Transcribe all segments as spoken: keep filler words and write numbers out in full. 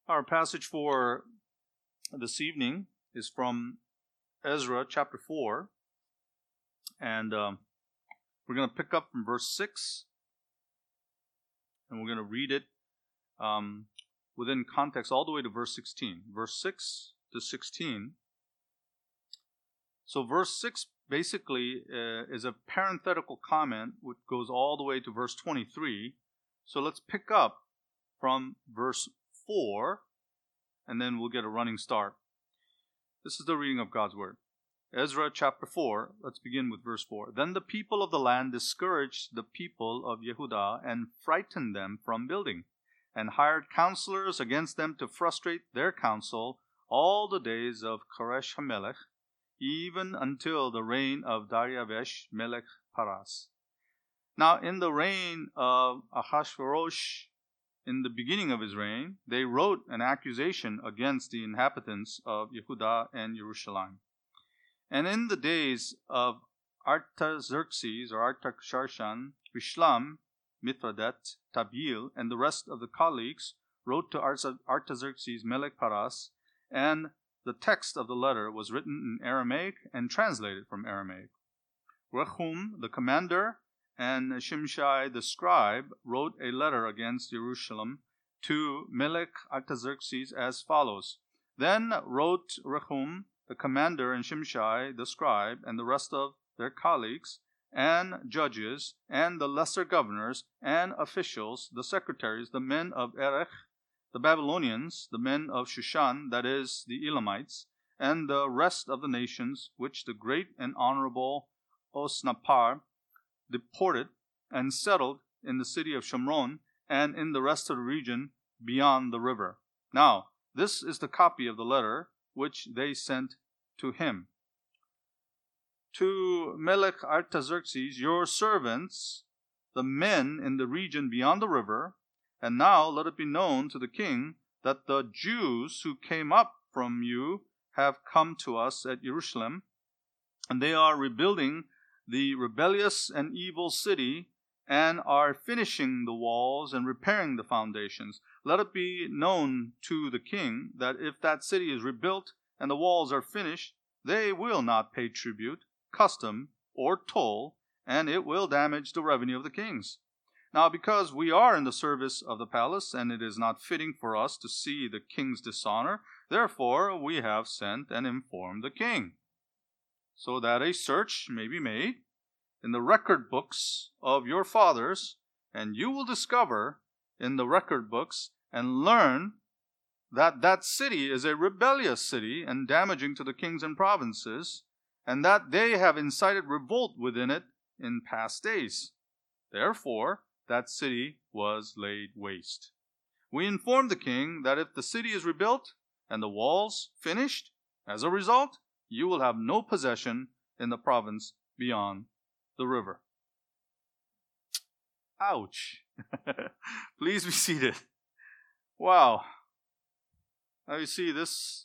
Our passage for this evening is from Ezra chapter four, and um, we're going to pick up from verse six, and we're going to read it um, within context all the way to verse sixteen. Verse six to sixteen. So verse six basically uh, is a parenthetical comment which goes all the way to verse twenty-three. So let's pick up from verse four, and then we'll get a running start. This is the reading of God's Word. Ezra chapter four, let's begin with verse four. Then the people of the land discouraged the people of Yehudah and frightened them from building, and hired counselors against them to frustrate their counsel all the days of Koresh HaMelech, even until the reign of Dariavesh Melech Paras. Now in the reign of Ahasuerus, in the beginning of his reign, they wrote an accusation against the inhabitants of Yehudah and Jerusalem. And in the days of Artaxerxes or Artaxerxes, Bishlam, Mithradat, Tabil, and the rest of the colleagues wrote to Artaxerxes Melech Paras, and the text of the letter was written in Aramaic and translated from Aramaic. Rehum, the commander, and Shimshai the scribe wrote a letter against Jerusalem to Melech Artaxerxes as follows. Then wrote Rehum, the commander, and Shimshai the scribe, and the rest of their colleagues, and judges, and the lesser governors, and officials, the secretaries, the men of Erech, the Babylonians, the men of Shushan, that is, the Elamites, and the rest of the nations which the great and honorable Osnappar deported and settled in the city of Shomron and in the rest of the region beyond the river. Now, this is the copy of the letter which they sent to him. To Melech Artaxerxes, your servants, the men in the region beyond the river, and now let it be known to the king that the Jews who came up from you have come to us at Jerusalem, and they are rebuilding the rebellious and evil city, and are finishing the walls and repairing the foundations. Let it be known to the king that if that city is rebuilt and the walls are finished, they will not pay tribute, custom, or toll, and it will damage the revenue of the kings. Now, because we are in the service of the palace, and it is not fitting for us to see the king's dishonor, therefore we have sent and informed the king, so that a search may be made in the record books of your fathers, and you will discover in the record books and learn that that city is a rebellious city and damaging to the kings and provinces, and that they have incited revolt within it in past days. Therefore, that city was laid waste. We informed the king that if the city is rebuilt and the walls finished, as a result, you will have no possession in the province beyond the river. Ouch. Please be seated. Wow. Now you see, this,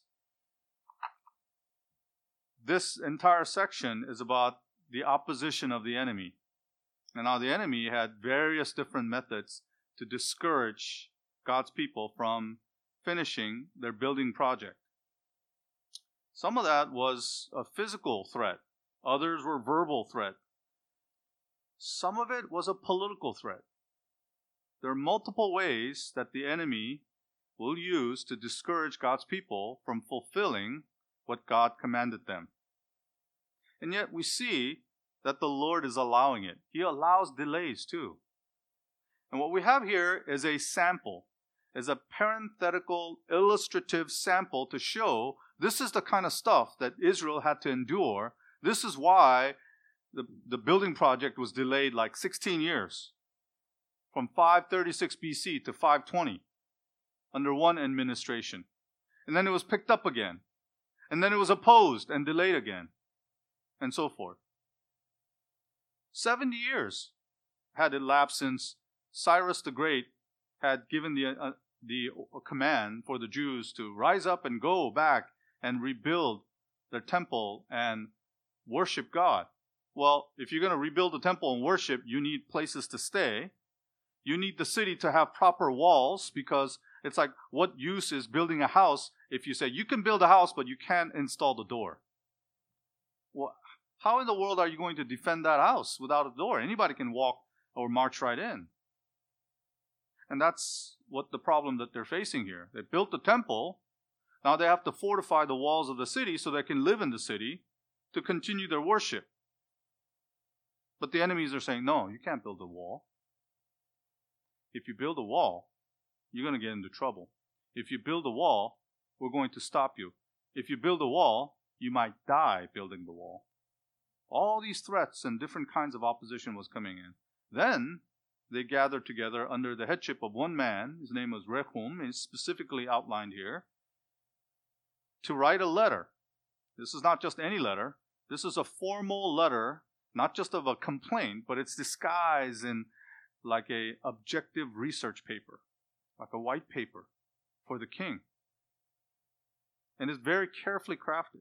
this entire section is about the opposition of the enemy. And now the enemy had various different methods to discourage God's people from finishing their building project. Some of that was a physical threat. Others were verbal threat. Some of it was a political threat. There are multiple ways that the enemy will use to discourage God's people from fulfilling what God commanded them. And yet we see that the Lord is allowing it. He allows delays too. And what we have here is a sample, is a parenthetical, illustrative sample to show this is the kind of stuff that Israel had to endure. This is why the, the building project was delayed like sixteen years, from five thirty-six B C to five twenty, under one administration. And then it was picked up again. And then it was opposed and delayed again, and so forth. seventy years had elapsed since Cyrus the Great had given the, uh, the command for the Jews to rise up and go back and rebuild their temple and worship God. Well, if you're going to rebuild the temple and worship, you need places to stay. You need the city to have proper walls, because It's like, what use is building a house if you say you can build a house, but you can't install the door? Well, how in the world are you going to defend that house without a door? Anybody can walk or march right in. And that's what the problem that they're facing here. They built the temple. Now they have to fortify the walls of the city so they can live in the city to continue their worship. But the enemies are saying, no, you can't build a wall. If you build a wall, you're going to get into trouble. If you build a wall, we're going to stop you. If you build a wall, you might die building the wall. All these threats and different kinds of opposition was coming in. Then they gathered together under the headship of one man. His name was Rehum. It's specifically outlined here. To write a letter. This is not just any letter. This is a formal letter, not just of a complaint, but it's disguised in like a objective research paper, like a white paper for the king. And it's very carefully crafted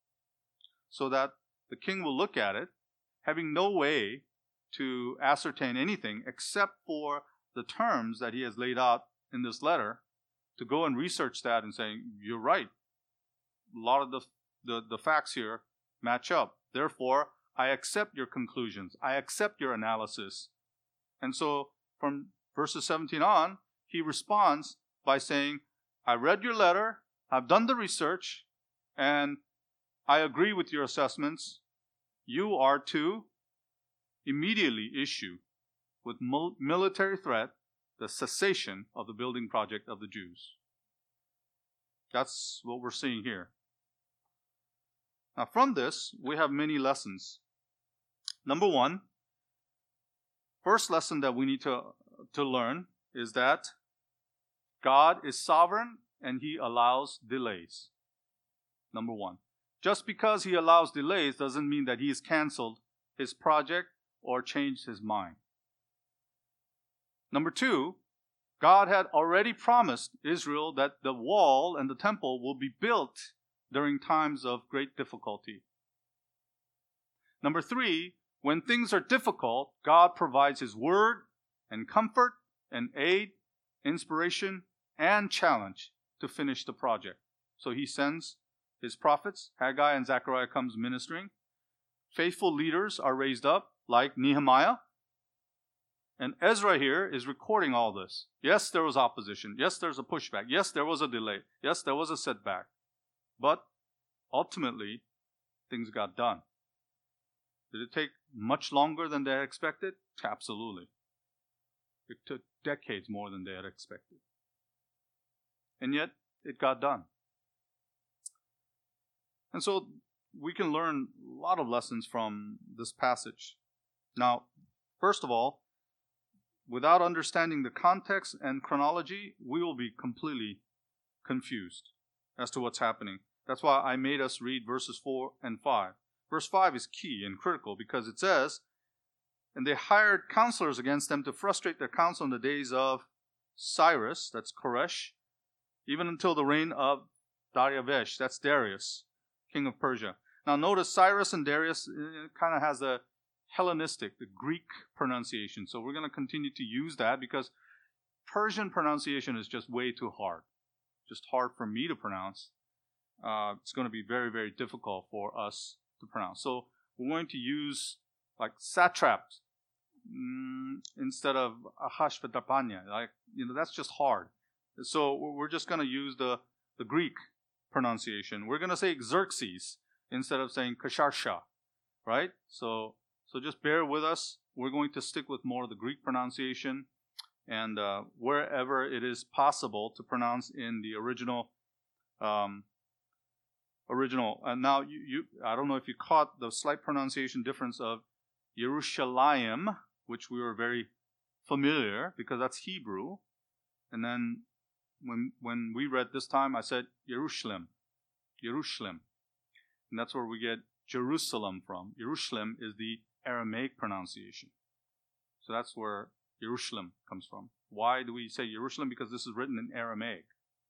so that the king will look at it, having no way to ascertain anything except for the terms that he has laid out in this letter, to go and research that and saying, you're right. A lot of the, the, the facts here match up. Therefore, I accept your conclusions. I accept your analysis. And so from verses seventeen on, he responds by saying, I read your letter, I've done the research, and I agree with your assessments. You are to immediately issue with mil- military threat the cessation of the building project of the Jews. That's what we're seeing here. Now from this, we have many lessons. Number one, first lesson that we need to, to learn is that God is sovereign and He allows delays. Number one. Just because He allows delays doesn't mean that He has canceled His project or changed His mind. Number two, God had already promised Israel that the wall and the temple will be built during times of great difficulty. Number three, when things are difficult, God provides His word and comfort and aid, inspiration, and challenge to finish the project. So He sends His prophets. Haggai and Zechariah comes ministering. Faithful leaders are raised up, like Nehemiah. And Ezra here is recording all this. Yes, there was opposition. Yes, there's a pushback. Yes, there was a delay. Yes, there was a setback. But ultimately, things got done. Did it take much longer than they had expected? Absolutely. It took decades more than they had expected. And yet, it got done. And so, we can learn a lot of lessons from this passage. Now, first of all, without understanding the context and chronology, we will be completely confused as to what's happening. That's why I made us read verses four and five. Verse five is key and critical because it says, and they hired counselors against them to frustrate their counsel in the days of Cyrus, that's Koresh, even until the reign of Darius, that's Darius, king of Persia. Now notice Cyrus and Darius kind of has a Hellenistic, the Greek pronunciation. So we're going to continue to use that because Persian pronunciation is just way too hard. Just hard for me to pronounce. Uh, it's going to be very, very difficult for us to pronounce. So we're going to use like satraps mm, instead of Ahashvedapanya. Like, you know, that's just hard. So we're just going to use the, the Greek pronunciation. We're going to say Xerxes instead of saying Kasharsha, right? So so just bear with us. We're going to stick with more of the Greek pronunciation, and uh, wherever it is possible to pronounce in the original um, original. And now you, you I don't know if you caught the slight pronunciation difference of Yerushalayim, which we were very familiar because that's Hebrew, and then when when we read this time, I said Jerusalem, Jerusalem, and that's where we get Jerusalem from. Jerusalem is the Aramaic pronunciation, so that's where Jerusalem comes from. Why do we say Jerusalem? Because this is written in Aramaic.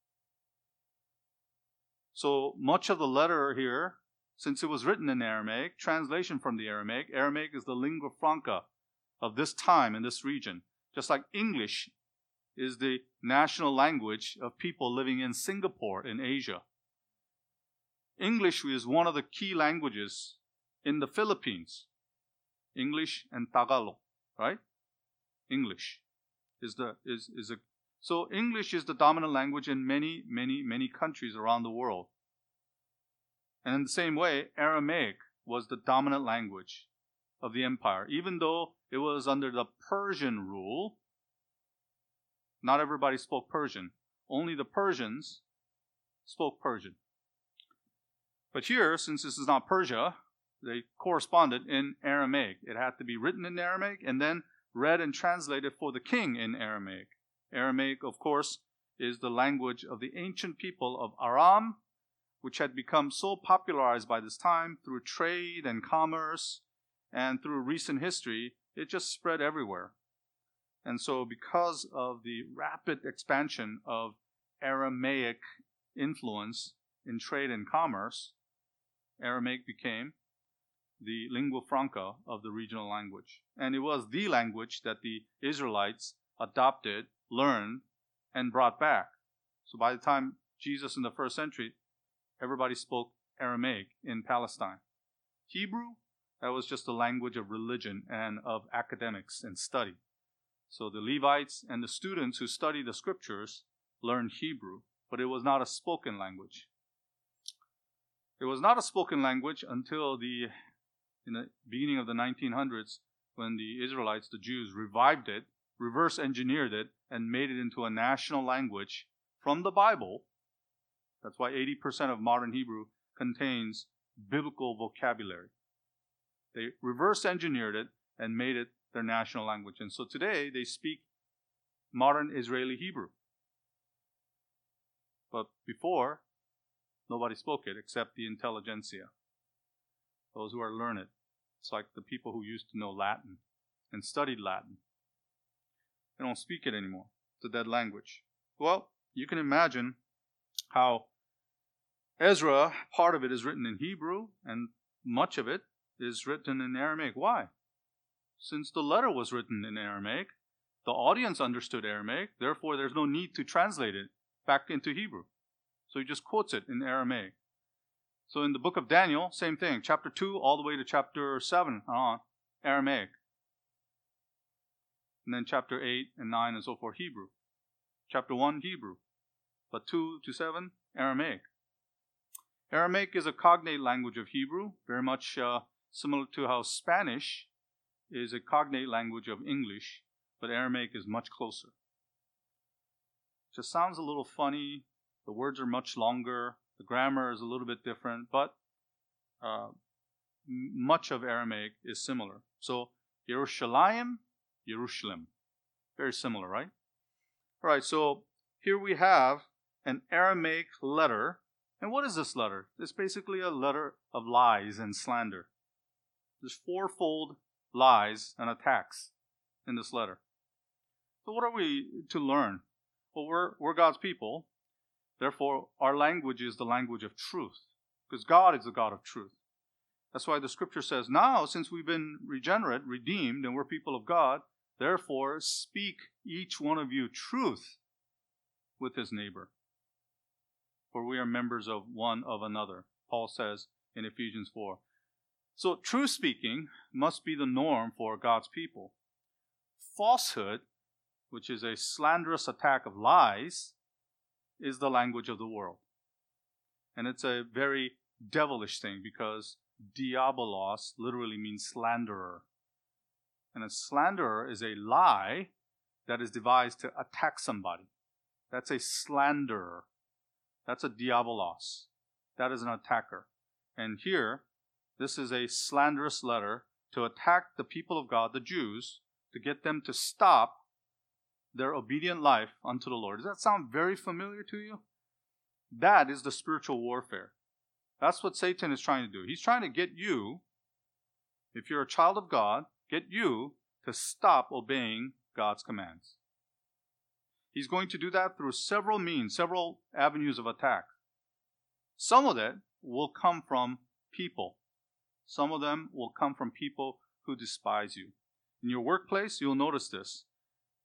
So much of the letter here, since it was written in Aramaic, translation from the Aramaic. Aramaic is the lingua franca of this time in this region, just like English is the national language of people living in Singapore in Asia. English is one of the key languages in the Philippines. English and Tagalog, right? English is the is is a so English is the dominant language in many, many, many countries around the world. And in the same way, Aramaic was the dominant language of the empire. Even though it was under the Persian rule, not everybody spoke Persian. Only the Persians spoke Persian. But here, since this is not Persia, they corresponded in Aramaic. It had to be written in Aramaic and then read and translated for the king in Aramaic. Aramaic, of course, is the language of the ancient people of Aram, which had become so popularized by this time through trade and commerce, and through recent history, it just spread everywhere. And so because of the rapid expansion of Aramaic influence in trade and commerce, Aramaic became the lingua franca of the regional language. And it was the language that the Israelites adopted, learned, and brought back. So by the time Jesus in the first century, everybody spoke Aramaic in Palestine. Hebrew, that was just the language of religion and of academics and study. So the Levites and the students who studied the scriptures learned Hebrew, but it was not a spoken language. It was not a spoken language until the in the beginning of the nineteen hundreds, when the Israelites, the Jews, revived it, reverse engineered it, and made it into a national language from the Bible. That's why eighty percent of modern Hebrew contains biblical vocabulary. They reverse engineered it and made it their national language. And so today they speak modern Israeli Hebrew. But before, nobody spoke it except the intelligentsia, those who are learned. It's like the people who used to know Latin and studied Latin. They don't speak it anymore. It's a dead language. Well, you can imagine how Ezra, part of it is written in Hebrew, and much of it is written in Aramaic. Why? Since the letter was written in Aramaic, the audience understood Aramaic, therefore there's no need to translate it back into Hebrew. So he just quotes it in Aramaic. So in the book of Daniel, same thing. Chapter two all the way to chapter seven on Aramaic. And then chapter eight and nine and so forth, Hebrew. Chapter one, Hebrew. But two to seven, Aramaic. Aramaic is a cognate language of Hebrew, very much uh, similar to how Spanish is a cognate language of English, but Aramaic is much closer. Just sounds a little funny. The words are much longer. The grammar is a little bit different, but uh, much of Aramaic is similar. So, Yerushalayim, Jerusalem. Very similar, right? All right, so here we have an Aramaic letter. And what is this letter? It's basically a letter of lies and slander. There's fourfold lies and attacks in this letter. So what are we to learn? Well, we're, we're God's people. Therefore, our language is the language of truth, because God is the God of truth. That's why the scripture says, now, since we've been regenerate, redeemed, and we're people of God, therefore speak each one of you truth with his neighbor. For we are members of one of another, Paul says in Ephesians four. So truth speaking must be the norm for God's people. Falsehood, which is a slanderous attack of lies, is the language of the world. And it's a very devilish thing, because diabolos literally means slanderer. And a slanderer is a lie that is devised to attack somebody. That's a slanderer. That's a diabolos. That is an attacker. And here, this is a slanderous letter to attack the people of God, the Jews, to get them to stop their obedient life unto the Lord. Does that sound very familiar to you? That is the spiritual warfare. That's what Satan is trying to do. He's trying to get you, if you're a child of God, get you to stop obeying God's commands. He's going to do that through several means, several avenues of attack. Some of that will come from people. Some of them will come from people who despise you. In your workplace, you'll notice this.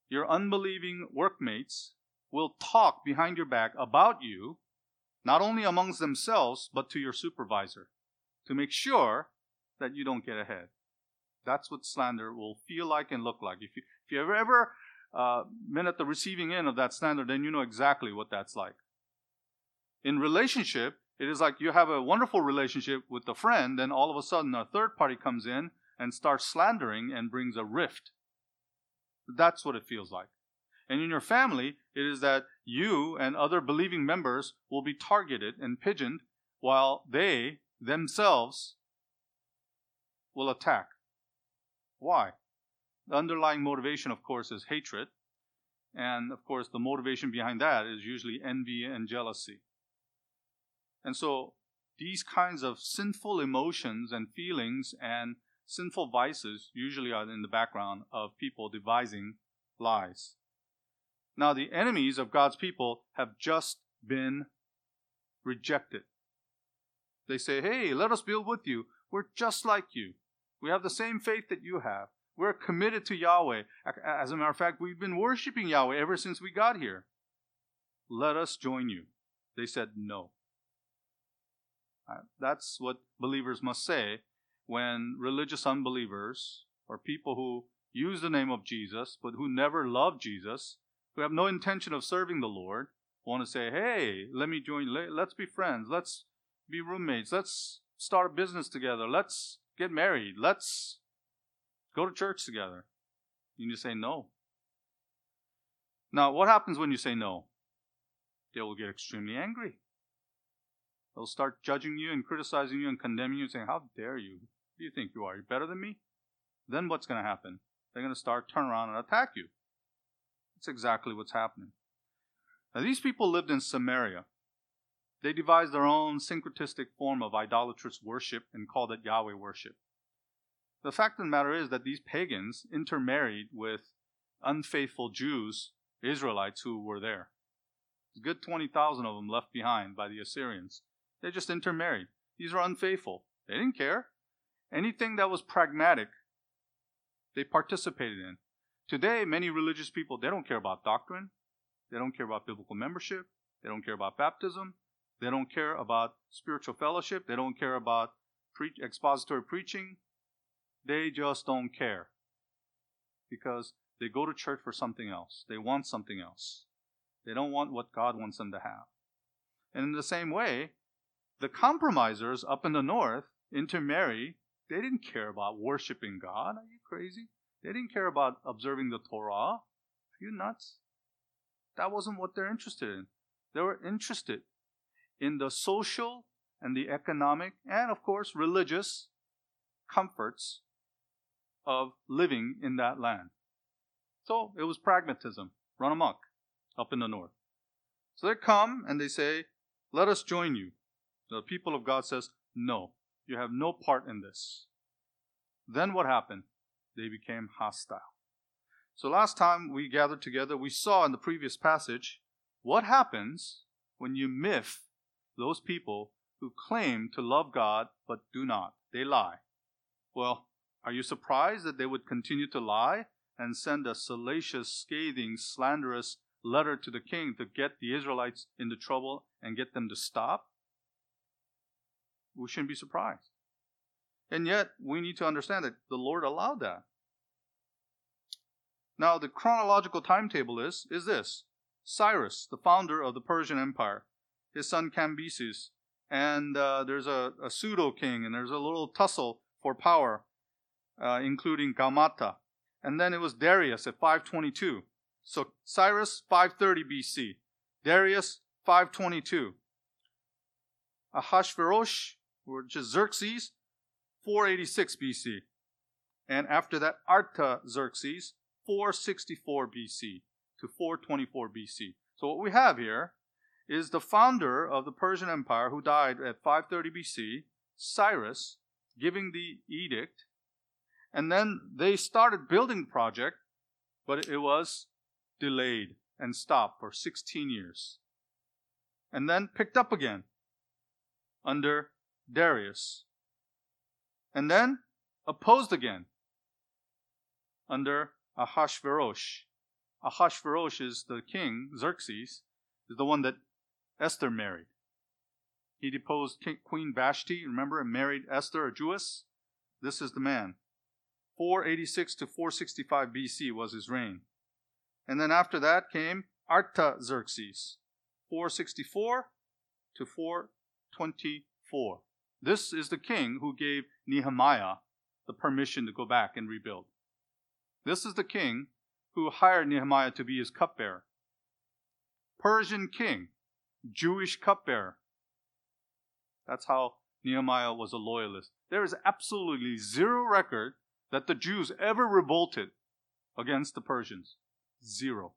your unbelieving workmates will talk behind your back about you, not only amongst themselves, but to your supervisor, to make sure that you don't get ahead. That's what slander will feel like and look like. If you, if you ever, ever uh, been at the receiving end of that slander, then you know exactly what that's like. In relationship, it is like you have a wonderful relationship with a friend, then all of a sudden a third party comes in and starts slandering and brings a rift. That's what it feels like. And in your family, it is that you and other believing members will be targeted and pigeoned while they themselves will attack. Why? The underlying motivation, of course, is hatred. And, of course, the motivation behind that is usually envy and jealousy. And so these kinds of sinful emotions and feelings and sinful vices usually are in the background of people devising lies. Now, the enemies of God's people have just been rejected. They say, hey, let us build with you. We're just like you. We have the same faith that you have. We're committed to Yahweh. As a matter of fact, we've been worshiping Yahweh ever since we got here. Let us join you. They said no. That's what believers must say when religious unbelievers or people who use the name of Jesus but who never love Jesus, who have no intention of serving the Lord, want to say, hey, let me join, let's be friends, let's be roommates, let's start a business together, let's get married, let's go to church together. And you say no. Now, what happens when you say no? They will get extremely angry. They'll start judging you and criticizing you and condemning you and saying, how dare you? Who do you think you are? You're better than me? Then what's going to happen? They're going to start, turn around and attack you. That's exactly what's happening. Now, these people lived in Samaria. They devised their own syncretistic form of idolatrous worship and called it Yahweh worship. The fact of the matter is that these pagans intermarried with unfaithful Jews, Israelites who were there. A good twenty thousand of them left behind by the Assyrians. They just intermarried. These are unfaithful. They didn't care. Anything that was pragmatic, they participated in. Today, many religious people, they don't care about doctrine. They don't care about biblical membership. They don't care about baptism. They don't care about spiritual fellowship. They don't care about pre- expository preaching. They just don't care because they go to church for something else. They want something else. They don't want what God wants them to have. And in the same way, the compromisers up in the north intermarry. They didn't care about worshiping God. Are you crazy? They didn't care about observing the Torah. Are you nuts? That wasn't what they're interested in. They were interested in the social and the economic and, of course, religious comforts of living in that land. So it was pragmatism, run amok up in the north. So they come and they say, let us join you. The people of God says, no, you have no part in this. Then what happened? They became hostile. So last time we gathered together, we saw in the previous passage what happens when you miff those people who claim to love God but do not. They lie. Well, are you surprised that they would continue to lie and send a salacious, scathing, slanderous letter to the king to get the Israelites into trouble and get them to stop? We shouldn't be surprised. And yet, we need to understand that the Lord allowed that. Now, the chronological timetable is, is this. Cyrus, the founder of the Persian Empire, his son Cambyses, and uh, there's a, a pseudo-king, and there's a little tussle for power, uh, including Gaumata. And then it was Darius at five twenty-two. So Cyrus, five thirty B C. Darius, five twenty-two. Ahasuerus, which is Xerxes, four eighty-six B C. And after that, Artaxerxes, four sixty-four B C to four twenty-four B C. So what we have here is the founder of the Persian Empire who died at five thirty B C, Cyrus, giving the edict. And then they started building the project, but it was delayed and stopped for sixteen years. And then picked up again under Darius. And then opposed again under Ahasuerus. Ahasuerus is the king, Xerxes, is the one that Esther married. He deposed King, Queen Vashti, remember, and married Esther, a Jewess. This is the man. four eighty-six to four sixty-five B C was his reign. And then after that came Artaxerxes, four sixty-four to four twenty-four. This is the king who gave Nehemiah the permission to go back and rebuild. This is the king who hired Nehemiah to be his cupbearer. Persian king, Jewish cupbearer. That's how Nehemiah was a loyalist. There is absolutely zero record that the Jews ever revolted against the Persians. Zero.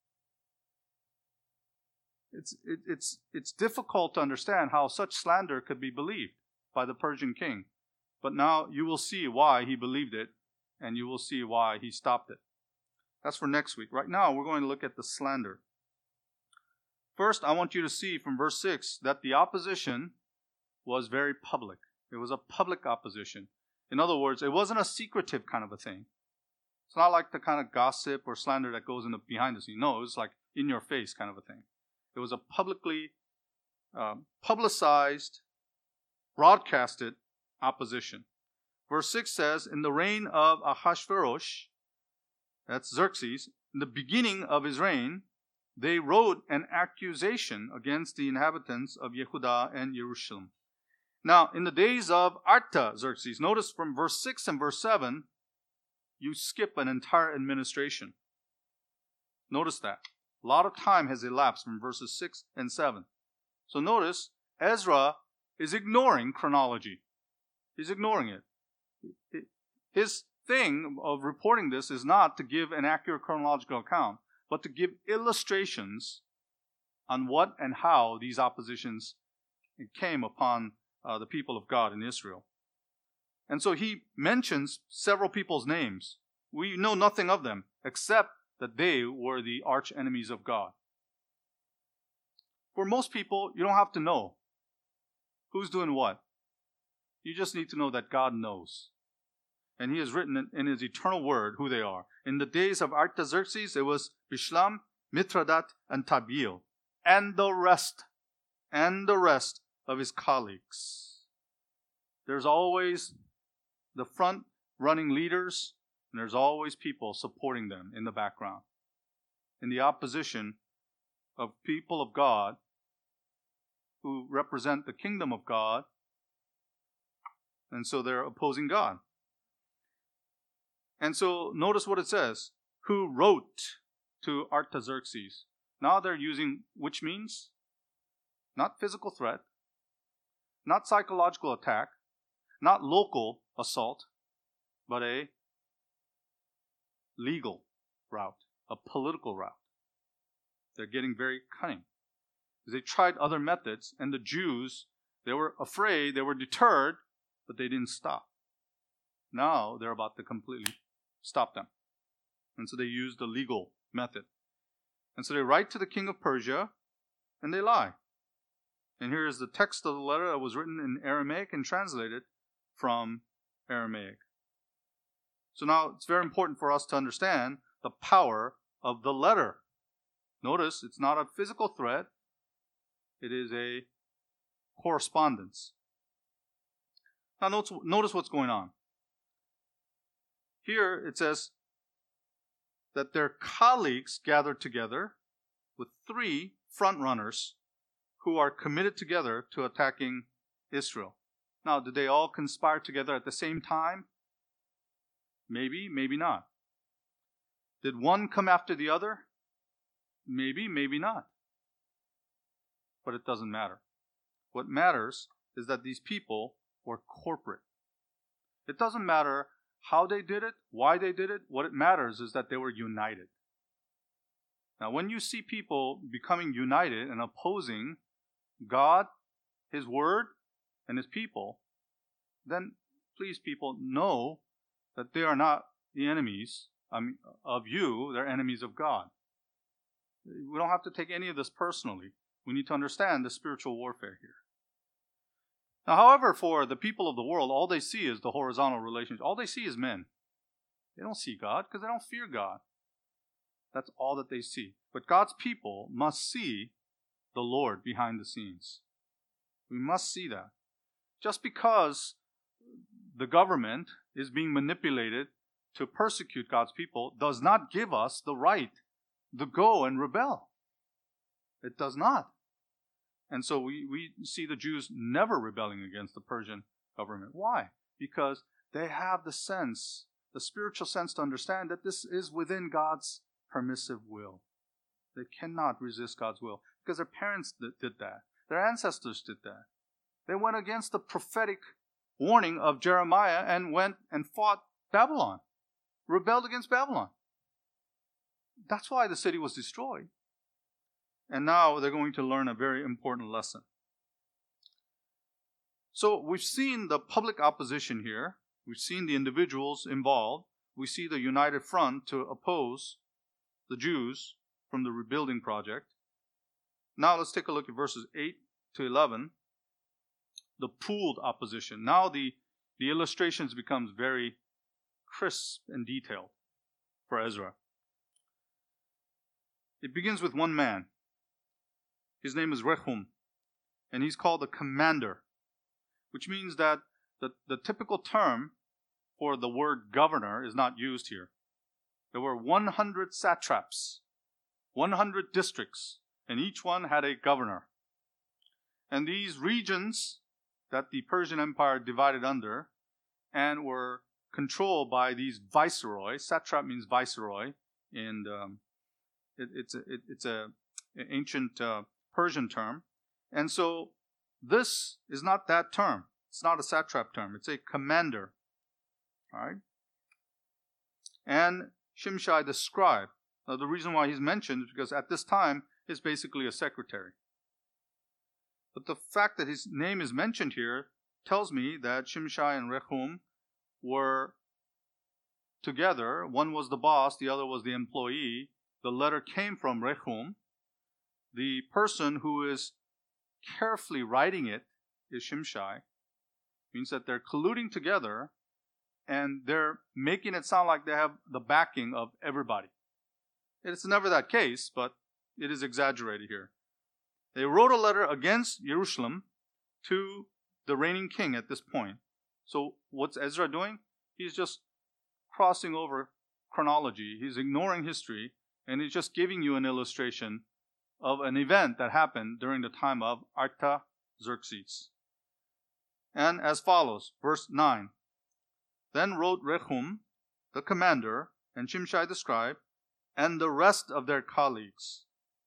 It's, it, it's, it's difficult to understand how such slander could be believed by the Persian king. But now you will see why he believed it, and you will see why he stopped it. That's for next week. Right now, we're going to look at the slander. First, I want you to see from verse six that the opposition was very public. It was a public opposition. In other words, it wasn't a secretive kind of a thing. It's not like the kind of gossip or slander that goes in the behind the scenes. No, it was like in your face kind of a thing. It was a publicly uh, publicized, broadcasted opposition. Verse six says, in the reign of Ahasuerus, that's Xerxes, in the beginning of his reign, they wrote an accusation against the inhabitants of Yehudah and Jerusalem. Now, in the days of Artaxerxes, notice from verse six and verse seven, you skip an entire administration. Notice that. A lot of time has elapsed from verses six and seven. So notice, Ezra is ignoring chronology. He's ignoring it. His thing of reporting this is not to give an accurate chronological account, but to give illustrations on what and how these oppositions came upon uh, the people of God in Israel. And so he mentions several people's names. We know nothing of them, except that they were the arch enemies of God. For most people, you don't have to know who's doing what. You just need to know that God knows. And he has written in his eternal word who they are. In the days of Artaxerxes, it was Bishlam, Mithradat, and Tabeel, and the rest, and the rest of his colleagues. There's always the front running leaders, and there's always people supporting them in the background. In the opposition of people of God who represent the kingdom of God, and so they're opposing God. And so notice what it says. Who wrote to Artaxerxes. Now they're using which means? Not physical threat, not psychological attack, not local assault, but a legal route, a political route. They're getting very cunning. They tried other methods, and the Jews, they were afraid, they were deterred, but they didn't stop. Now they're about to completely stop them. And so they use the legal method. And so they write to the king of Persia, and they lie. And here is the text of the letter that was written in Aramaic and translated from Aramaic. So now it's very important for us to understand the power of the letter. Notice it's not a physical threat. It is a correspondence. Now notice, notice what's going on. Here it says that their colleagues gathered together with three frontrunners who are committed together to attacking Israel. Now, did they all conspire together at the same time? Maybe, maybe not. Did one come after the other? Maybe, maybe not. But it doesn't matter. What matters is that these people were corporate. It doesn't matter how they did it, why they did it. What it matters is that they were united. Now, when you see people becoming united and opposing God, His Word, and His people, then please, people, know that they are not the enemies I mean, of you, they're enemies of God. We don't have to take any of this personally. We need to understand the spiritual warfare here. Now, however, for the people of the world, all they see is the horizontal relationship. All they see is men. They don't see God because they don't fear God. That's all that they see. But God's people must see the Lord behind the scenes. We must see that. Just because the government is being manipulated to persecute God's people does not give us the right to go and rebel. It does not. And so we, we see the Jews never rebelling against the Persian government. Why? Because they have the sense, the spiritual sense to understand that this is within God's permissive will. They cannot resist God's will because their parents did that. Their ancestors did that. They went against the prophetic warning of Jeremiah and went and fought Babylon, rebelled against Babylon. That's why the city was destroyed. And now they're going to learn a very important lesson. So we've seen the public opposition here. We've seen the individuals involved. We see the united front to oppose the Jews from the rebuilding project. Now let's take a look at verses eight to eleven. The pooled opposition. Now the, the illustrations becomes very crisp and detailed for Ezra. It begins with one man. His name is Rehum, and he's called the commander, which means that the, the typical term for the word governor is not used here. There were one hundred satraps, one hundred districts, and each one had a governor. And these regions that the Persian Empire divided under and were controlled by these viceroys. Satrap means viceroy, and um, it, it's a, it, it's a an ancient uh, Persian term. And so this is not that term. It's not a satrap term. It's a commander. All right? And Shimshai the scribe. Now the reason why he's mentioned is because at this time he's basically a secretary. But the fact that his name is mentioned here tells me that Shimshai and Rehum were together. One was the boss, the other was the employee. The letter came from Rehum. The person who is carefully writing it is Shimshai. Means that they're colluding together and they're making it sound like they have the backing of everybody. It's never that case, but it is exaggerated here. They wrote a letter against Jerusalem to the reigning king at this point. So what's Ezra doing? He's just crossing over chronology. He's ignoring history, and he's just giving you an illustration of an event that happened during the time of Artaxerxes. And as follows, verse nine. Then wrote Rehum, the commander, and Shimshai the scribe, and the rest of their colleagues.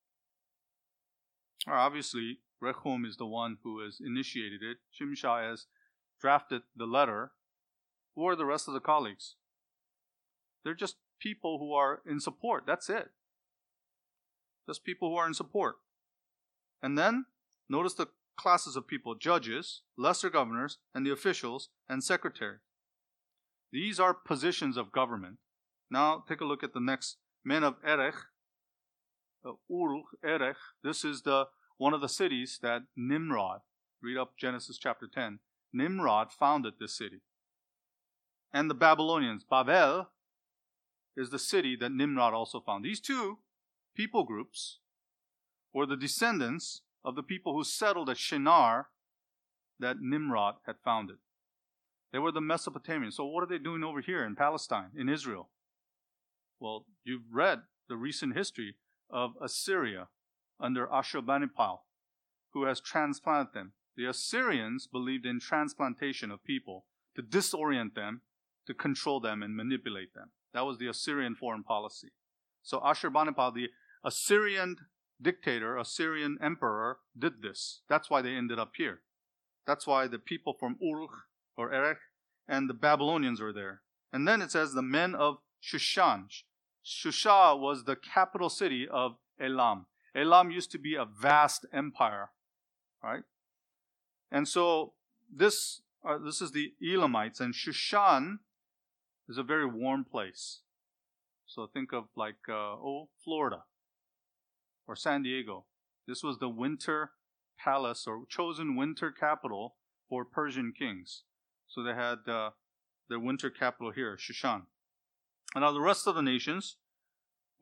Obviously, Rehum is the one who has initiated it. Shimshai has drafted the letter. Who are the rest of the colleagues? They're just people who are in support. That's it. Just people who are in support. And then, notice the classes of people: judges, lesser governors, and the officials, and secretary. These are positions of government. Now, take a look at the next. Men of Erech. Uh, Uruk, Erech, this is the one of the cities that Nimrod, read up Genesis chapter ten, Nimrod founded this city. And the Babylonians, Babel, is the city that Nimrod also found. These two people groups were the descendants of the people who settled at Shinar that Nimrod had founded. They were the Mesopotamians. So what are they doing over here in Palestine, in Israel? Well, you've read the recent history of Assyria under Ashurbanipal, who has transplanted them. The Assyrians believed in transplantation of people to disorient them, to control them and manipulate them. That was the Assyrian foreign policy. So Ashurbanipal, the Assyrian dictator, Assyrian emperor, did this. That's why they ended up here. That's why the people from Uruk or Erech and the Babylonians were there. And then it says the men of Shushan. Shusha was the capital city of Elam. Elam used to be a vast empire, right? And so this uh, this is the Elamites, and Shushan is a very warm place. So think of like uh, oh Florida or San Diego. This was the winter palace or chosen winter capital for Persian kings. So they had uh, their winter capital here, Shushan. And now the rest of the nations,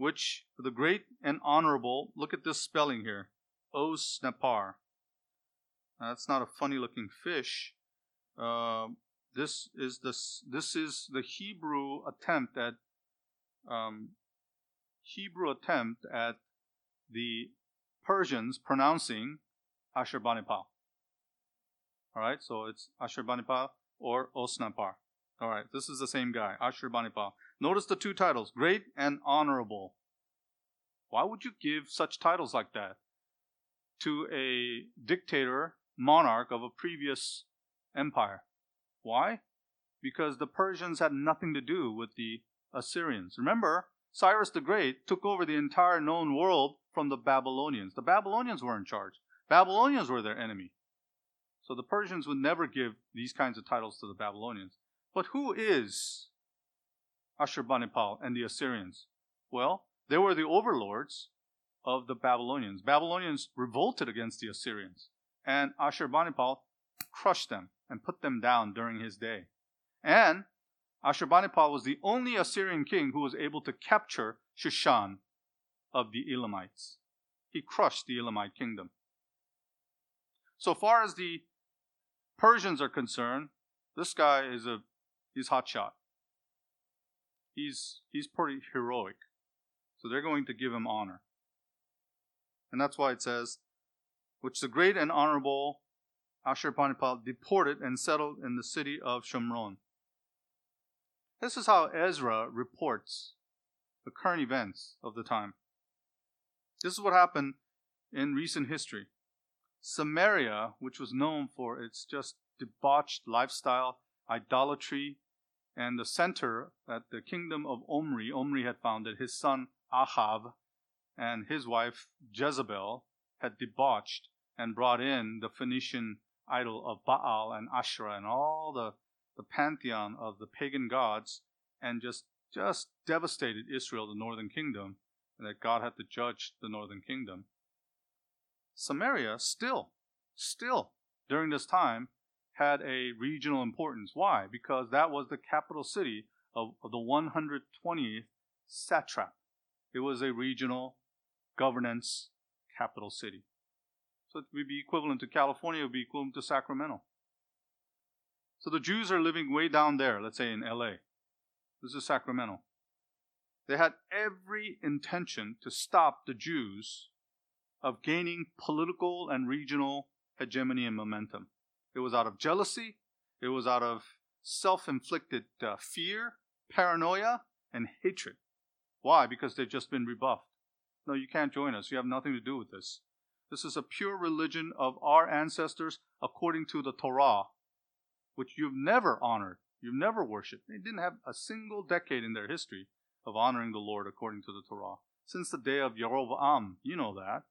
which the great and honorable, look at this spelling here, Osnapar. That's not a funny looking fish. Uh, this is the this is the Hebrew attempt at um, Hebrew attempt at the Persians pronouncing Ashurbanipal. All right, so it's Ashurbanipal or Osnapar. All right, this is the same guy, Ashurbanipal. Notice the two titles, great and honorable. Why would you give such titles like that to a dictator, monarch of a previous empire? Why? Because the Persians had nothing to do with the Assyrians. Remember, Cyrus the Great took over the entire known world from the Babylonians. The Babylonians were in charge. Babylonians were their enemy. So the Persians would never give these kinds of titles to the Babylonians. But who is Ashurbanipal and the Assyrians? Well, they were the overlords of the Babylonians. Babylonians revolted against the Assyrians, and Ashurbanipal crushed them and put them down during his day. And Ashurbanipal was the only Assyrian king who was able to capture Shushan of the Elamites. He crushed the Elamite kingdom. So far as the Persians are concerned, this guy is a he's hotshot. He's he's pretty heroic. So they're going to give him honor. And that's why it says, which the great and honorable Ashurbanipal deported and settled in the city of Shomron. This is how Ezra reports the current events of the time. This is what happened in recent history. Samaria, which was known for its just debauched lifestyle, idolatry, and the center that the kingdom of Omri, Omri had founded, his son Ahab and his wife Jezebel had debauched and brought in the Phoenician idol of Baal and Asherah and all the, the pantheon of the pagan gods, and just, just devastated Israel, the northern kingdom, and that God had to judge the northern kingdom. Samaria still, still, during this time, had a regional importance. Why? Because that was the capital city of, of the one hundred twentieth satrap. It was a regional governance capital city. So it would be equivalent to California, it would be equivalent to Sacramento. So the Jews are living way down there, let's say in L A. This is Sacramento. They had every intention to stop the Jews of gaining political and regional hegemony and momentum. It was out of jealousy, it was out of self-inflicted uh, fear, paranoia, and hatred. Why? Because they've just been rebuffed. No, you can't join us. You have nothing to do with this. This is a pure religion of our ancestors according to the Torah, which you've never honored, you've never worshipped. They didn't have a single decade in their history of honoring the Lord according to the Torah. Since the day of Yeroboam, you know that.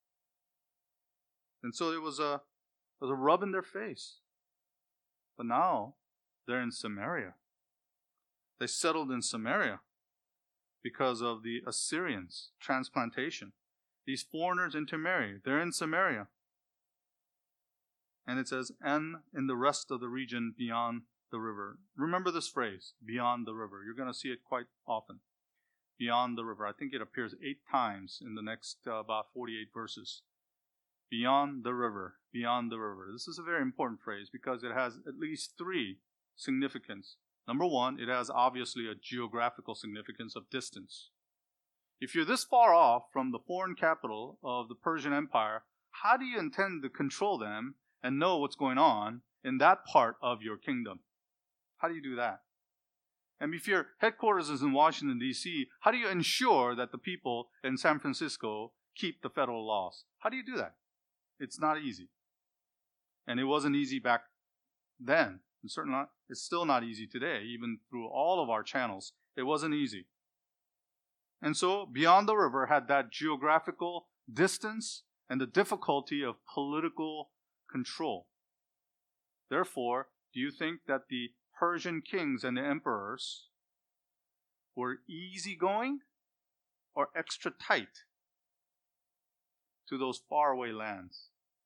And so it was a, it was a rub in their face. But now they're in Samaria. They settled in Samaria because of the Assyrians' transplantation. These foreigners intermarry. They're in Samaria. And it says, and in the rest of the region beyond the river. Remember this phrase, beyond the river. You're going to see it quite often. Beyond the river. I think it appears eight times in the next uh, about forty-eight verses. Beyond the river. Beyond the river. This is a very important phrase because it has at least three significance. Number one, it has obviously a geographical significance of distance. If you're this far off from the foreign capital of the Persian Empire, how do you intend to control them and know what's going on in that part of your kingdom? How do you do that? And if your headquarters is in Washington, D C, how do you ensure that the people in San Francisco keep the federal laws? How do you do that? It's not easy. And it wasn't easy back then. It's certainly not, it's still not easy today, even through all of our channels. It wasn't easy. And so, beyond the river had that geographical distance and the difficulty of political control. Therefore, do you think that the Persian kings and the emperors were easygoing or extra tight to those faraway lands?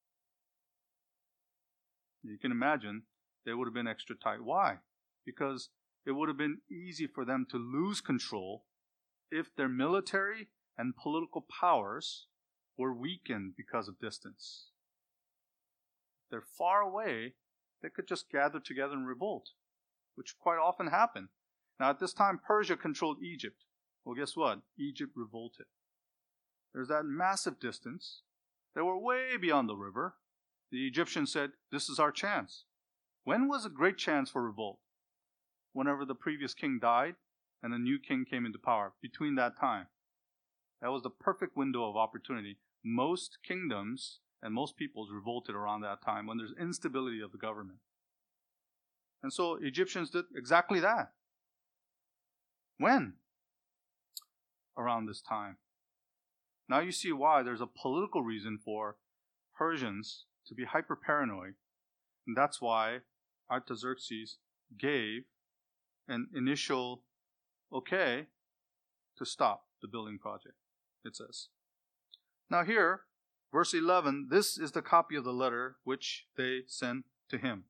You can imagine they would have been extra tight. Why? Because it would have been easy for them to lose control if their military and political powers were weakened because of distance. If they're far away, they could just gather together and revolt, which quite often happened. Now, at this time, Persia controlled Egypt. Well, guess what? Egypt revolted. There's that massive distance. They were way beyond the river. The Egyptians said, this is our chance. When was a great chance for revolt? Whenever the previous king died and a new king came into power. Between that time. That was the perfect window of opportunity. Most kingdoms and most peoples revolted around that time when there's instability of the government. And so Egyptians did exactly that. When? Around this time. Now you see why there's a political reason for Persians to be hyper-paranoid. And that's why Artaxerxes gave an initial okay to stop the building project, it says. Now here, verse eleven, this is the copy of the letter which they sent to him.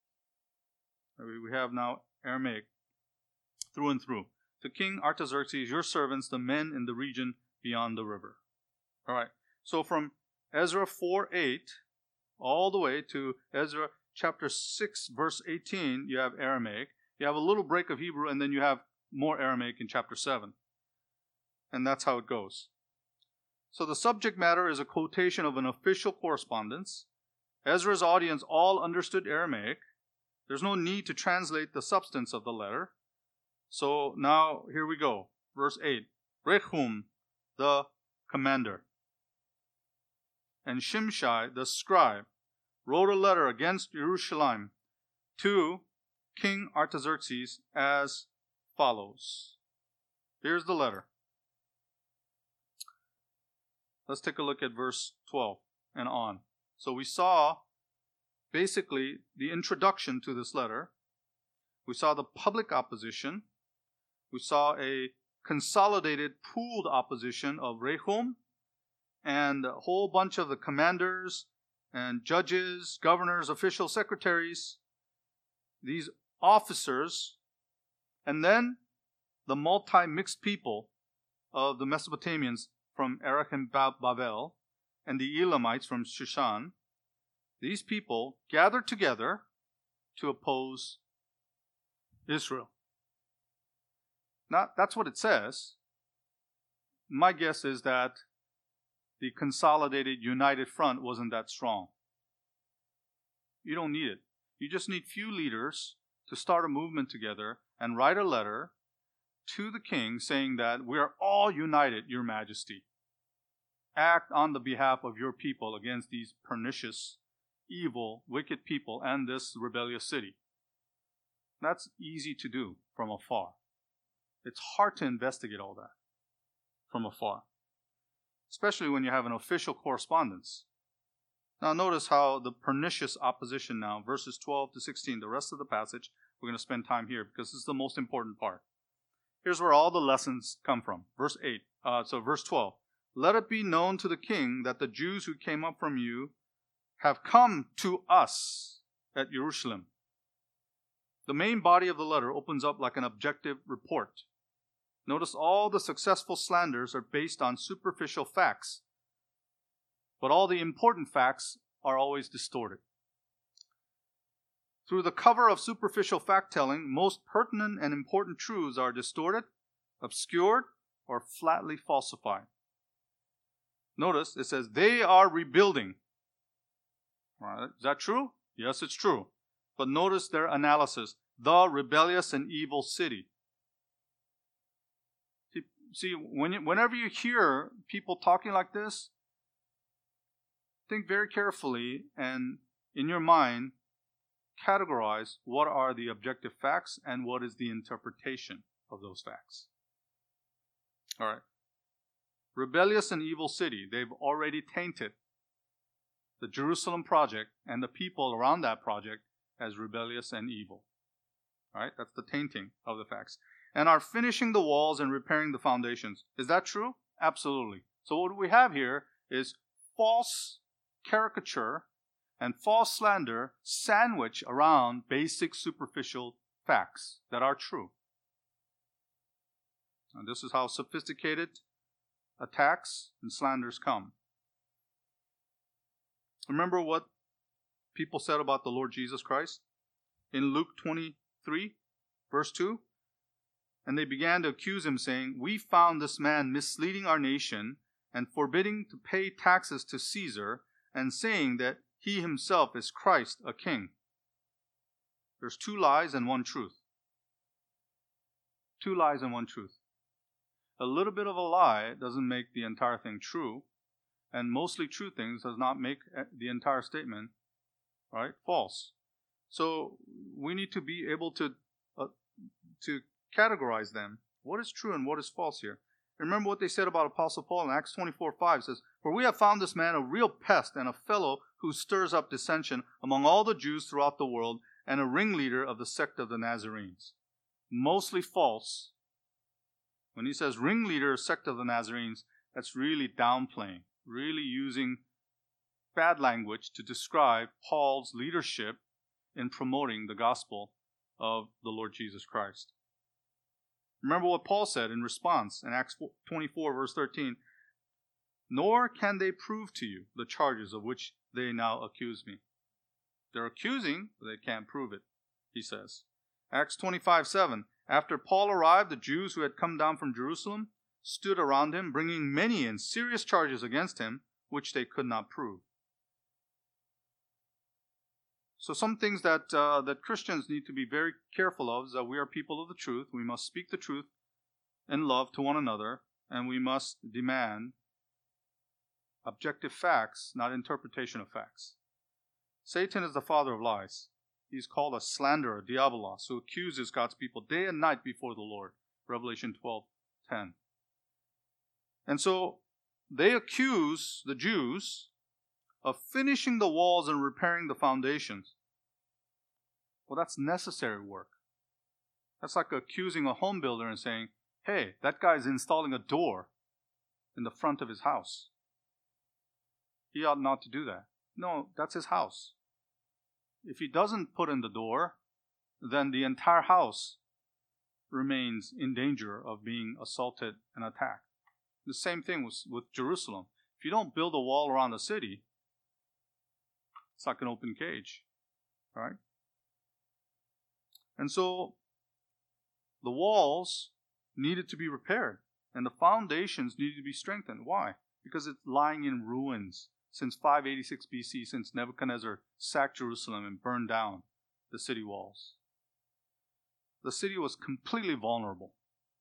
We have now Aramaic through and through. To King Artaxerxes, your servants, the men in the region beyond the river. All right. So from Ezra four eight all the way to Ezra chapter six, verse eighteen, you have Aramaic. You have a little break of Hebrew, and then you have more Aramaic in chapter seven. And that's how it goes. So the subject matter is a quotation of an official correspondence. Ezra's audience all understood Aramaic. There's no need to translate the substance of the letter. So now, here we go. Verse eight. Rehum, the commander, and Shimshai, the scribe, wrote a letter against Jerusalem to King Artaxerxes as follows. Here's the letter. Let's take a look at verse twelve and on. So we saw basically the introduction to this letter. We saw the public opposition. We saw a consolidated, pooled opposition of Rehum and a whole bunch of the commanders and judges, governors, officials, secretaries, these officers, and then the multi-mixed people of the Mesopotamians from Erech and Babel and the Elamites from Shushan. These people gathered together to oppose Israel. Not, that's what it says. My guess is that the consolidated, united front wasn't that strong. You don't need it. You just need few leaders to start a movement together and write a letter to the king saying that we are all united, Your Majesty. Act on the behalf of your people against these pernicious, evil, wicked people and this rebellious city. That's easy to do from afar. It's hard to investigate all that from afar, especially when you have an official correspondence. Now notice how the pernicious opposition now, verses twelve to sixteen, the rest of the passage, we're going to spend time here because this is the most important part. Here's where all the lessons come from. Verse eight, uh, so verse twelve. Let it be known to the king that the Jews who came up from you have come to us at Jerusalem. The main body of the letter opens up like an objective report. Notice all the successful slanders are based on superficial facts, but all the important facts are always distorted. Through the cover of superficial fact-telling, most pertinent and important truths are distorted, obscured, or flatly falsified. Notice it says, they are rebuilding. Right, is that true? Yes, it's true. But notice their analysis. The rebellious and evil city. See, see when you, whenever you hear people talking like this, think very carefully and in your mind, categorize what are the objective facts and what is the interpretation of those facts. All right. Rebellious and evil city. They've already tainted the Jerusalem project and the people around that project as rebellious and evil. All right, that's the tainting of the facts. And are finishing the walls and repairing the foundations. Is that true? Absolutely. So what we have here is false caricature and false slander sandwiched around basic superficial facts that are true. And this is how sophisticated attacks and slanders come. Remember what people said about the Lord Jesus Christ? In Luke twenty-three, verse two, and they began to accuse him, saying, "We found this man misleading our nation and forbidding to pay taxes to Caesar, and saying that he himself is Christ, a king." There's two lies and one truth. Two lies and one truth. A little bit of a lie doesn't make the entire thing true, and mostly true things does not make the entire statement, right, false. So we need to be able to uh, to categorize them. What is true and what is false here? Remember what they said about Apostle Paul in Acts twenty-four five says, "For we have found this man a real pest and a fellow who stirs up dissension among all the Jews throughout the world, and a ringleader of the sect of the Nazarenes." Mostly false. When he says ringleader, sect of the Nazarenes, that's really downplaying, really using bad language to describe Paul's leadership in promoting the gospel of the Lord Jesus Christ. Remember what Paul said in response in Acts twenty-four, verse thirteen. "Nor can they prove to you the charges of which they now accuse me." They're accusing, but they can't prove it, he says. Acts twenty-five, seven. "After Paul arrived, the Jews who had come down from Jerusalem stood around him, bringing many and serious charges against him, which they could not prove." So some things that uh, that Christians need to be very careful of is that we are people of the truth. We must speak the truth in love to one another, and we must demand objective facts, not interpretation of facts. Satan is the father of lies. He's called a slanderer, diabolos, who accuses God's people day and night before the Lord. Revelation twelve ten. And so they accuse the Jews of finishing the walls and repairing the foundations. Well, that's necessary work. That's like accusing a home builder and saying, "Hey, that guy's installing a door in the front of his house. He ought not to do that." No, that's his house. If he doesn't put in the door, then the entire house remains in danger of being assaulted and attacked. The same thing was with Jerusalem. If you don't build a wall around the city, it's like an open cage, right? And so the walls needed to be repaired, and the foundations needed to be strengthened. Why? Because it's lying in ruins since five eighty-six B C, since Nebuchadnezzar sacked Jerusalem and burned down the city walls. The city was completely vulnerable.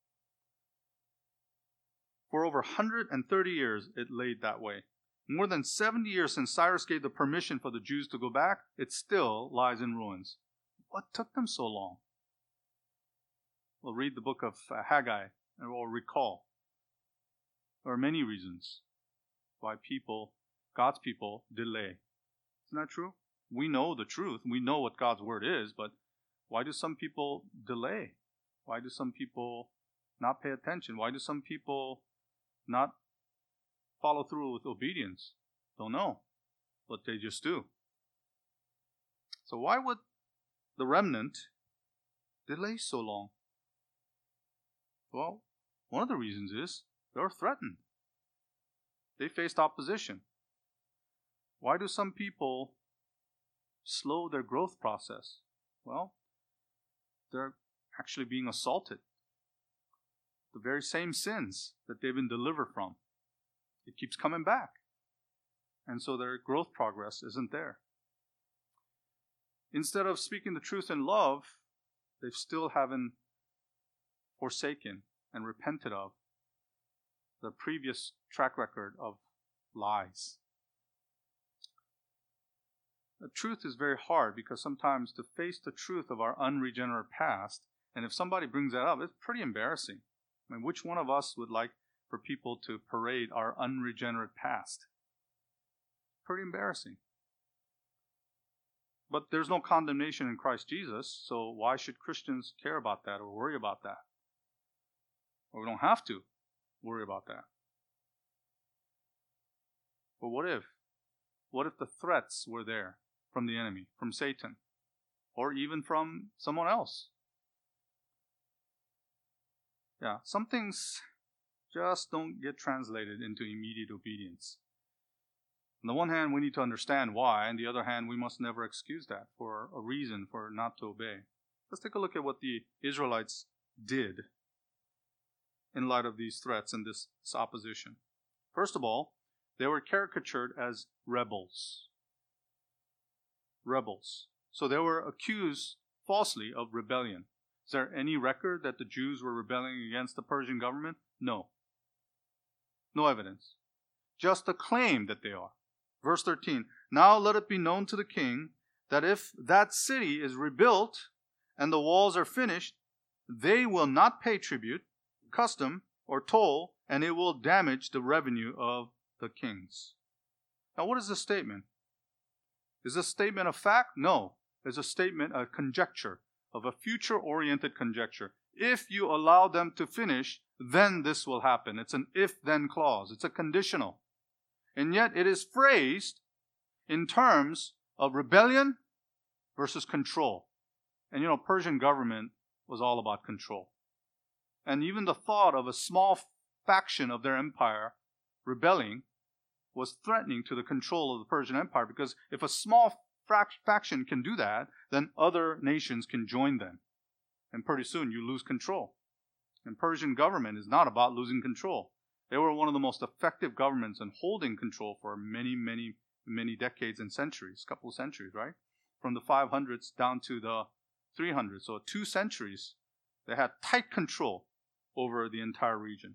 For over one hundred thirty years, it laid that way. More than seventy years since Cyrus gave the permission for the Jews to go back, it still lies in ruins. What took them so long? Well, read the book of Haggai and we'll recall. There are many reasons why people, God's people, delay. Isn't that true? We know the truth. We know what God's word is, but why do some people delay? Why do some people not pay attention? Why do some people not follow through with obedience? Don't know, but they just do. So why would the remnant delay so long? Well, one of the reasons is they were threatened. They faced opposition. Why do some people slow their growth process? Well, they're actually being assaulted. The very same sins that they've been delivered from. It keeps coming back. And so their growth progress isn't there. Instead of speaking the truth in love, they still haven't forsaken and repented of the previous track record of lies. The truth is very hard because sometimes to face the truth of our unregenerate past, and if somebody brings that up, it's pretty embarrassing. I mean, which one of us would like for people to parade our unregenerate past? Pretty embarrassing. But there's no condemnation in Christ Jesus, so why should Christians care about that or worry about that? Or we don't have to worry about that. But what if? What if the threats were there from the enemy, from Satan, or even from someone else? Yeah, some things just don't get translated into immediate obedience. On the one hand, we need to understand why. On the other hand, we must never excuse that for a reason for not to obey. Let's take a look at what the Israelites did in light of these threats and this, this opposition. First of all, they were caricatured as rebels. Rebels. So they were accused falsely of rebellion. Is there any record that the Jews were rebelling against the Persian government? No. No evidence. Just a claim that they are. Verse thirteen, now let it be known to the king that if that city is rebuilt and the walls are finished, they will not pay tribute, custom, or toll, and it will damage the revenue of the kings. Now, what is this statement? Is this statement a fact? No. It's a statement, a conjecture, of a future-oriented conjecture. If you allow them to finish, then this will happen. It's an if-then clause. It's a conditional. And yet it is phrased in terms of rebellion versus control. And you know, Persian government was all about control. And even the thought of a small faction of their empire rebelling was threatening to the control of the Persian Empire, because if a small frac- faction can do that, then other nations can join them. And pretty soon you lose control. And Persian government is not about losing control. They were one of the most effective governments in holding control for many, many, many decades and centuries, a couple of centuries, right? From the five hundreds down to the three hundreds. So two centuries, they had tight control over the entire region.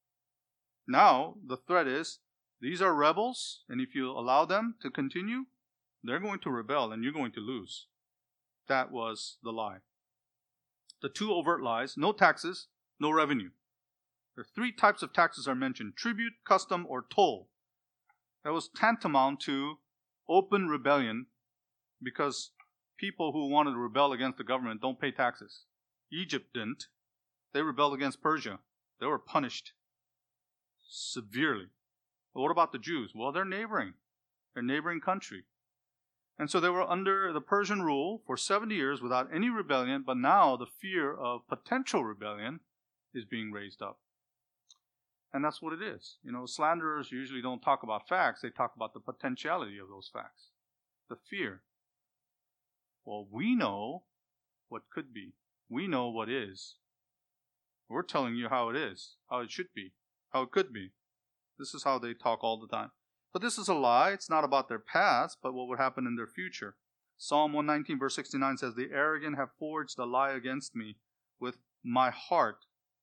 Now, the threat is, these are rebels, and if you allow them to continue, they're going to rebel and you're going to lose. That was the lie. The two overt lies: no taxes, no revenue. There are three types of taxes are mentioned: tribute, custom, or toll. That was tantamount to open rebellion, because people who wanted to rebel against the government don't pay taxes. Egypt didn't. They rebelled against Persia. They were punished severely. But what about the Jews? Well, they're neighboring. They're neighboring country. And so they were under the Persian rule for seventy years without any rebellion, but now the fear of potential rebellion is being raised up. And that's what it is. You know, slanderers usually don't talk about facts. They talk about the potentiality of those facts. The fear. Well, we know what could be. We know what is. We're telling you how it is, how it should be, how it could be. This is how they talk all the time. But this is a lie. It's not about their past, but what would happen in their future. Psalm one nineteen verse sixty-nine says, the arrogant have forged a lie against me. With my heart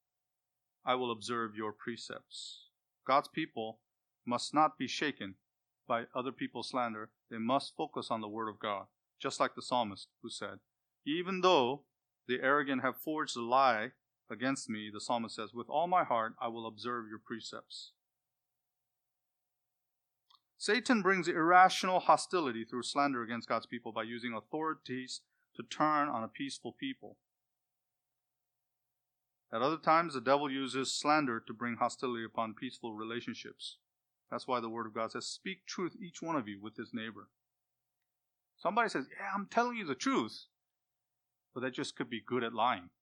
I will observe your precepts. God's people must not be shaken by other people's slander. They must focus on the word of God. Just like the psalmist who said, even though the arrogant have forged a lie against me, the psalmist says, with all my heart I will observe your precepts. Satan brings irrational hostility through slander against God's people by using authorities to turn on a peaceful people. At other times, the devil uses slander to bring hostility upon peaceful relationships. That's why the Word of God says, speak truth, each one of you, with his neighbor. Somebody says, yeah, I'm telling you the truth. But that just could be good at lying.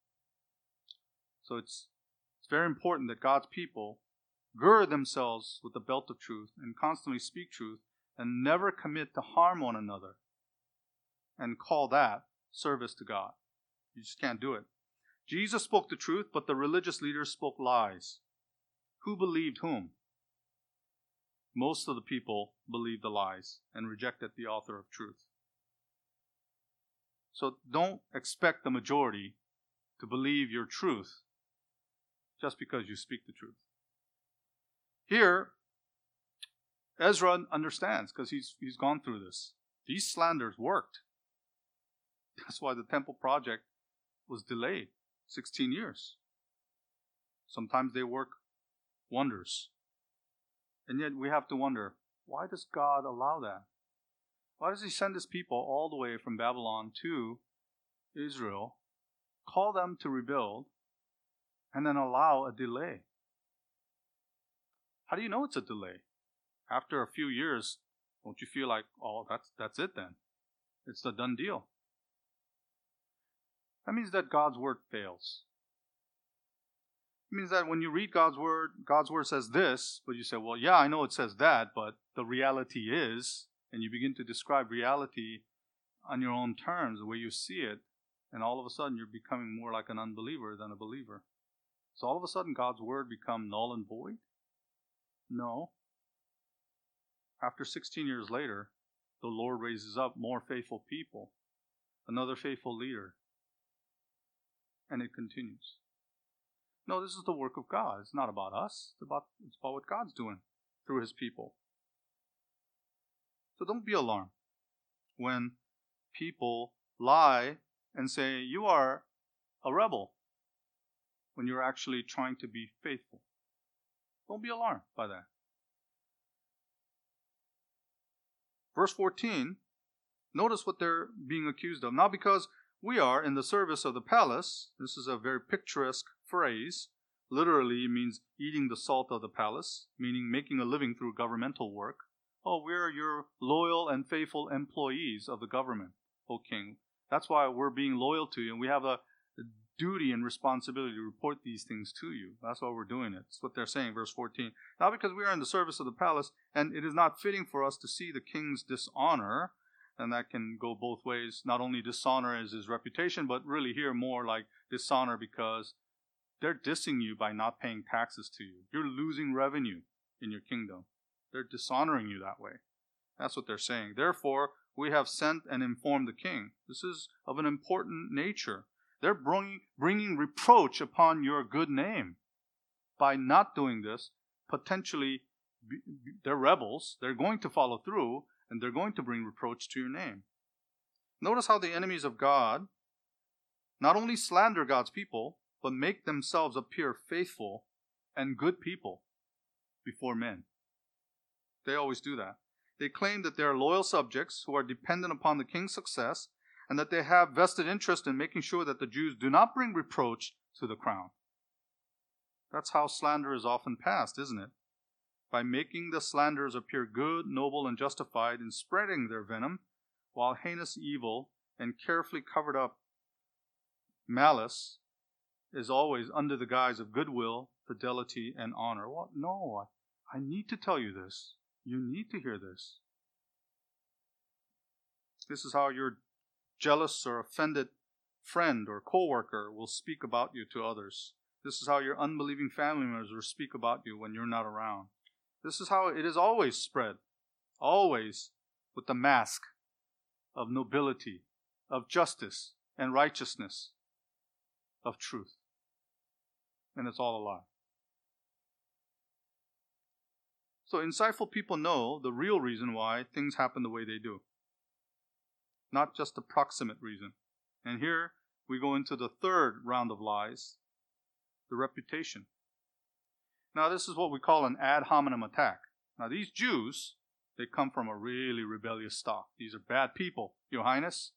So it's, it's very important that God's people gird themselves with the belt of truth and constantly speak truth and never commit to harm one another and call that service to God. You just can't do it. Jesus spoke the truth, but the religious leaders spoke lies. Who believed whom? Most of the people believed the lies and rejected the author of truth. So don't expect the majority to believe your truth just because you speak the truth. Here, Ezra understands because he's he's gone through this. These slanders worked. That's why the temple project was delayed sixteen years. Sometimes they work wonders. And yet we have to wonder, why does God allow that? Why does he send his people all the way from Babylon to Israel, call them to rebuild, and then allow a delay? How do you know it's a delay? After a few years, don't you feel like, oh, that's that's it then? It's the done deal. That means that God's word fails. It means that when you read God's word, God's word says this, but you say, well, yeah, I know it says that, but the reality is, and you begin to describe reality on your own terms, the way you see it, and all of a sudden you're becoming more like an unbeliever than a believer. So all of a sudden God's word become null and void? No. After sixteen years later, the Lord raises up more faithful people, another faithful leader, and it continues. No, this is the work of God. It's not about us. It's about, it's about what God's doing through his people. So don't be alarmed when people lie and say you are a rebel when you're actually trying to be faithful. Don't be alarmed by that. Verse fourteen, notice what they're being accused of. Not because we are in the service of the palace. This is a very picturesque phrase. Literally means eating the salt of the palace, meaning making a living through governmental work. Oh, we're your loyal and faithful employees of the government, O king. That's why we're being loyal to you, and we have a duty and responsibility to report these things to you. That's why we're doing it. That's what they're saying, verse fourteen. Not because we are in the service of the palace, and it is not fitting for us to see the king's dishonor, and that can go both ways. Not only dishonor as his reputation, but really here more like dishonor because they're dissing you by not paying taxes to you. You're losing revenue in your kingdom. They're dishonoring you that way. That's what they're saying. Therefore, we have sent and informed the king. This is of an important nature. They're bringing, bringing reproach upon your good name. By not doing this, potentially they're rebels. They're going to follow through, and they're going to bring reproach to your name. Notice how the enemies of God not only slander God's people, but make themselves appear faithful and good people before men. They always do that. They claim that they are loyal subjects who are dependent upon the king's success, and that they have vested interest in making sure that the Jews do not bring reproach to the crown. That's how slander is often passed, isn't it? By making the slanderers appear good, noble, and justified in spreading their venom, while heinous evil and carefully covered up malice is always under the guise of goodwill, fidelity, and honor. Well, no, I need to tell you this. You need to hear this. This is how your jealous or offended friend or co-worker will speak about you to others. This is how your unbelieving family members will speak about you when you're not around. This is how it is always spread. Always with the mask of nobility, of justice and righteousness, of truth. And it's all a lie. So insightful people know the real reason why things happen the way they do. Not just the proximate reason. And here we go into the third round of lies, the reputation. Now this is what we call an ad hominem attack. Now these Jews, they come from a really rebellious stock. These are bad people, Your Highness.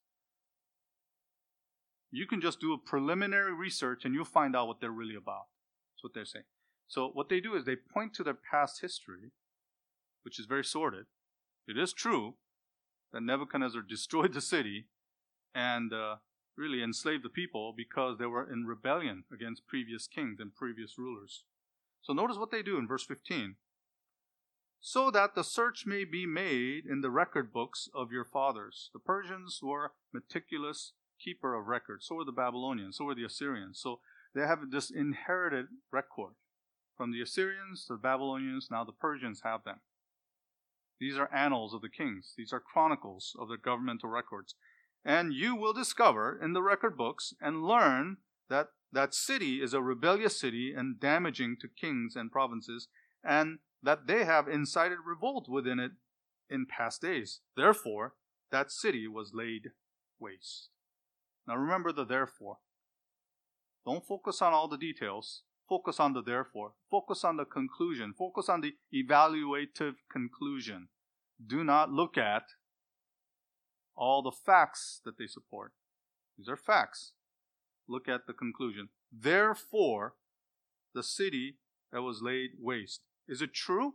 You can just do a preliminary research and you'll find out what they're really about. That's what they're saying. So what they do is they point to their past history, which is very sordid. It is true that Nebuchadnezzar destroyed the city and uh, really enslaved the people because they were in rebellion against previous kings and previous rulers. So notice what they do in verse fifteen. So that the search may be made in the record books of your fathers. The Persians were meticulous keeper of records. So were the Babylonians. So were the Assyrians. So they have this inherited record. From the Assyrians to the Babylonians, now the Persians have them. These are annals of the kings. These are chronicles of their governmental records. And you will discover in the record books and learn that that city is a rebellious city and damaging to kings and provinces, and that they have incited revolt within it in past days. Therefore, that city was laid waste. Now remember the therefore. Don't focus on all the details. Focus on the therefore. Focus on the conclusion. Focus on the evaluative conclusion. Do not look at all the facts that they support. These are facts. Look at the conclusion. Therefore, the city that was laid waste. Is it true?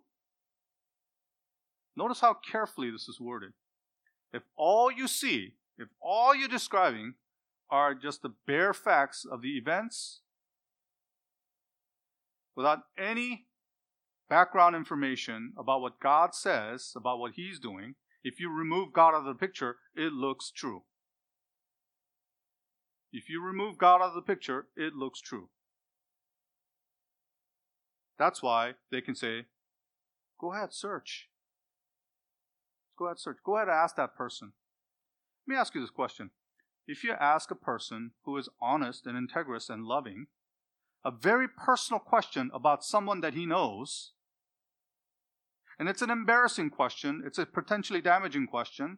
Notice how carefully this is worded. If all you see, if all you're describing are just the bare facts of the events, without any background information about what God says, about what He's doing, if you remove God out of the picture, it looks true. If you remove God out of the picture, it looks true. That's why they can say, go ahead, search. Go ahead, search. Go ahead and ask that person. Let me ask you this question. If you ask a person who is honest and integrous and loving a very personal question about someone that he knows, and it's an embarrassing question, it's a potentially damaging question,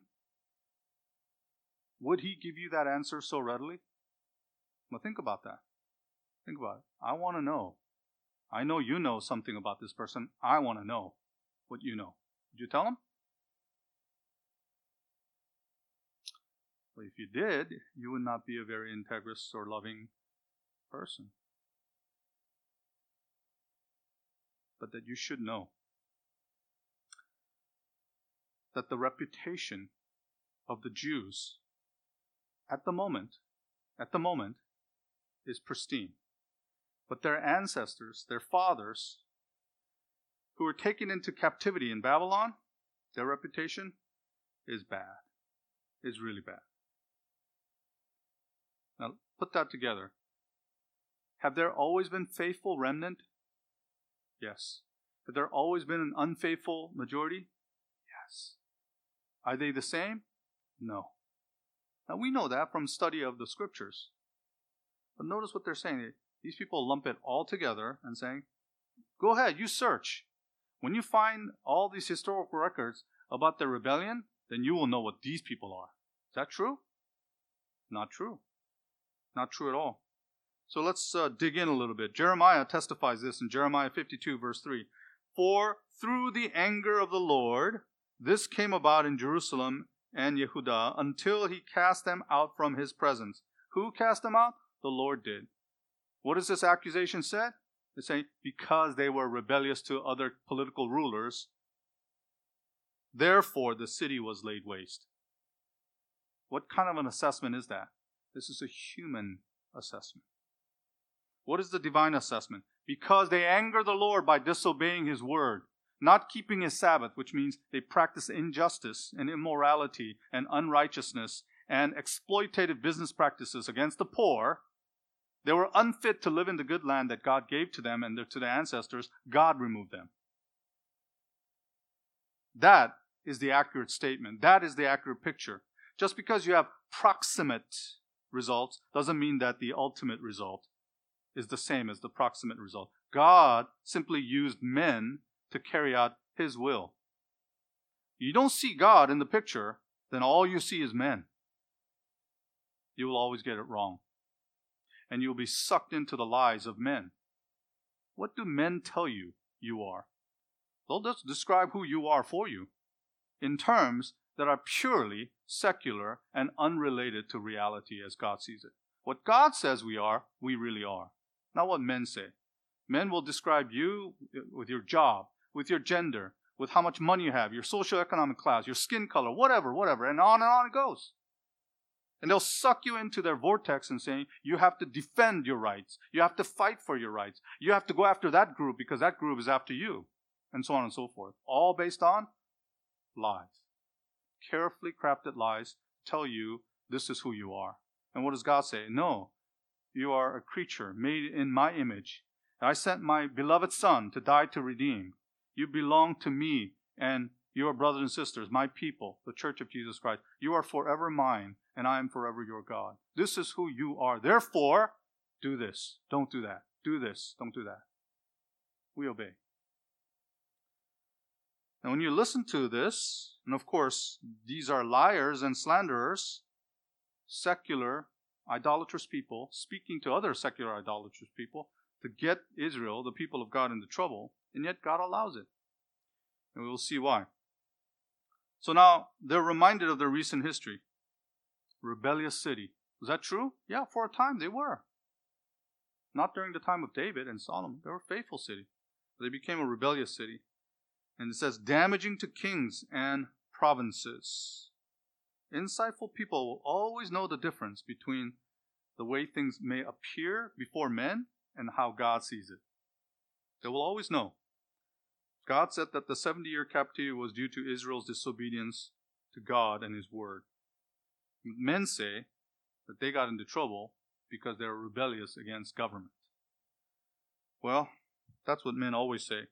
would he give you that answer so readily? Well, think about that. Think about it. I want to know. I know you know something about this person. I want to know what you know. Would you tell him? Well, if you did, you would not be a very integrous or loving person. But that you should know that the reputation of the Jews at the moment, at the moment, is pristine. But their ancestors, their fathers, who were taken into captivity in Babylon, their reputation is bad. Is really bad. Now, put that together. Have there always been faithful remnant? Yes. Have there always been an unfaithful majority? Yes. Are they the same? No. Now we know that from study of the scriptures. But notice what they're saying. These people lump it all together and saying, go ahead, you search. When you find all these historical records about the rebellion, then you will know what these people are. Is that true? Not true. Not true at all. So let's uh, dig in a little bit. Jeremiah testifies this in Jeremiah fifty-two, verse three. For through the anger of the Lord, this came about in Jerusalem and Yehudah until He cast them out from His presence. Who cast them out? The Lord did. What is this accusation said? They say, because they were rebellious to other political rulers, therefore the city was laid waste. What kind of an assessment is that? This is a human assessment. What is the divine assessment? Because they anger the Lord by disobeying His word, not keeping His Sabbath, which means they practice injustice and immorality and unrighteousness and exploitative business practices against the poor. They were unfit to live in the good land that God gave to them and to their ancestors. God removed them. That is the accurate statement. That is the accurate picture. Just because you have proximate results doesn't mean that the ultimate result is the same as the proximate result. God simply used men to carry out His will. You don't see God in the picture, then all you see is men. You will always get it wrong. And you'll be sucked into the lies of men. What do men tell you you are? They'll just describe who you are for you in terms that are purely secular and unrelated to reality as God sees it. What God says we are, we really are. Not what men say. Men will describe you with your job, with your gender, with how much money you have, your socioeconomic class, your skin color, whatever, whatever, and on and on it goes. And they'll suck you into their vortex and saying, you have to defend your rights. You have to fight for your rights. You have to go after that group because that group is after you. And so on and so forth. All based on lies. Carefully crafted lies tell you this is who you are. And what does God say? No, you are a creature made in my image. I sent my beloved Son to die to redeem. You belong to me and your brothers and sisters, my people, the Church of Jesus Christ. You are forever mine, and I am forever your God. This is who you are. Therefore, do this. Don't do that. Do this. Don't do that. We obey. Now, when you listen to this, and of course, these are liars and slanderers, secular, idolatrous people, speaking to other secular, idolatrous people, to get Israel, the people of God, into trouble, and yet God allows it. And we will see why. So now, they're reminded of their recent history. Rebellious city. Was that true? Yeah, for a time they were. Not during the time of David and Solomon. They were a faithful city. They became a rebellious city. And it says, damaging to kings and provinces. Insightful people will always know the difference between the way things may appear before men and how God sees it. They will always know. God said that the seventy-year captivity was due to Israel's disobedience to God and His word. Men say that they got into trouble because they were rebellious against government. Well, that's what men always say.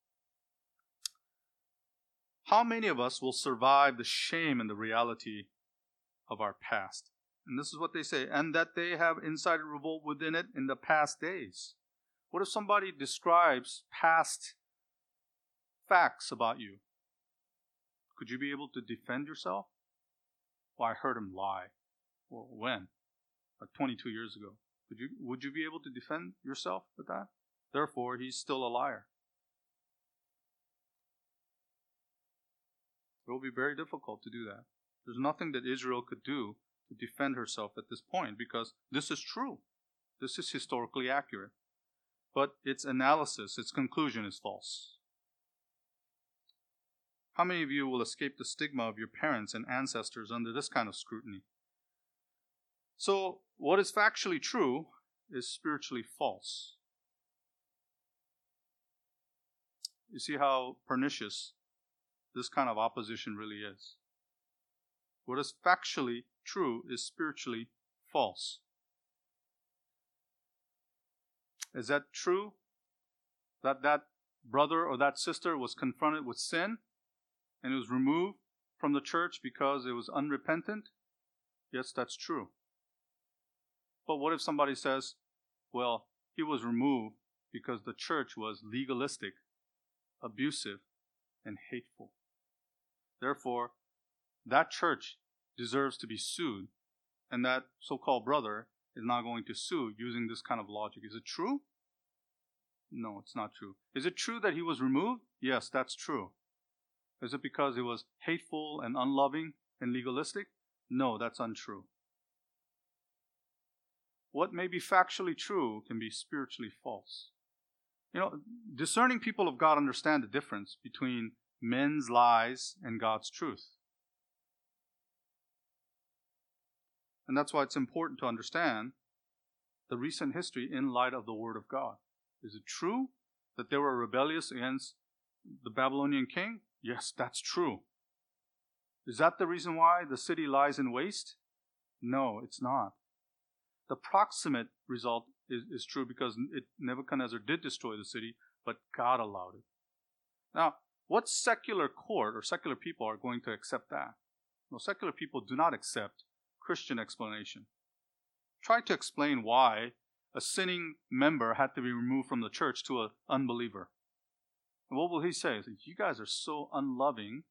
How many of us will survive the shame and the reality of our past? And this is what they say, and that they have incited revolt within it in the past days. What if somebody describes past facts about you? Could you be able to defend yourself? Well, I heard him lie. Well, when? Like twenty-two years ago. Could you, would you be able to defend yourself with that? Therefore, he's still a liar. It will be very difficult to do that. There's nothing that Israel could do to defend herself at this point because this is true. This is historically accurate. But its analysis, its conclusion is false. How many of you will escape the stigma of your parents and ancestors under this kind of scrutiny? So, what is factually true is spiritually false. You see how pernicious this kind of opposition really is. What is factually true is spiritually false. Is that true? That that brother or that sister was confronted with sin and was removed from the church because it was unrepentant? Yes, that's true. But what if somebody says, well, he was removed because the church was legalistic, abusive, and hateful. Therefore, that church deserves to be sued, and that so-called brother is not going to sue using this kind of logic. Is it true? No, it's not true. Is it true that he was removed? Yes, that's true. Is it because he was hateful and unloving and legalistic? No, that's untrue. What may be factually true can be spiritually false. You know, discerning people of God understand the difference between men's lies and God's truth. And that's why it's important to understand the recent history in light of the Word of God. Is it true that they were rebellious against the Babylonian king? Yes, that's true. Is that the reason why the city lies in waste? No, it's not. The proximate result is, is true because it, Nebuchadnezzar did destroy the city, but God allowed it. Now, what secular court or secular people are going to accept that? No, secular people do not accept Christian explanation. Try to explain why a sinning member had to be removed from the church to an unbeliever. And what will he say? You guys are so unloving,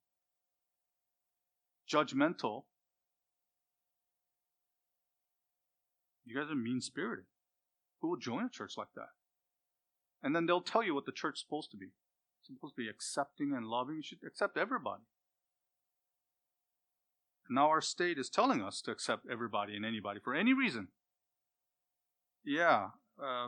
judgmental. You guys are mean-spirited. Who will join a church like that? And then they'll tell you what the church is supposed to be. It's supposed to be accepting and loving. You should accept everybody. And now our state is telling us to accept everybody and anybody for any reason. Yeah. Uh,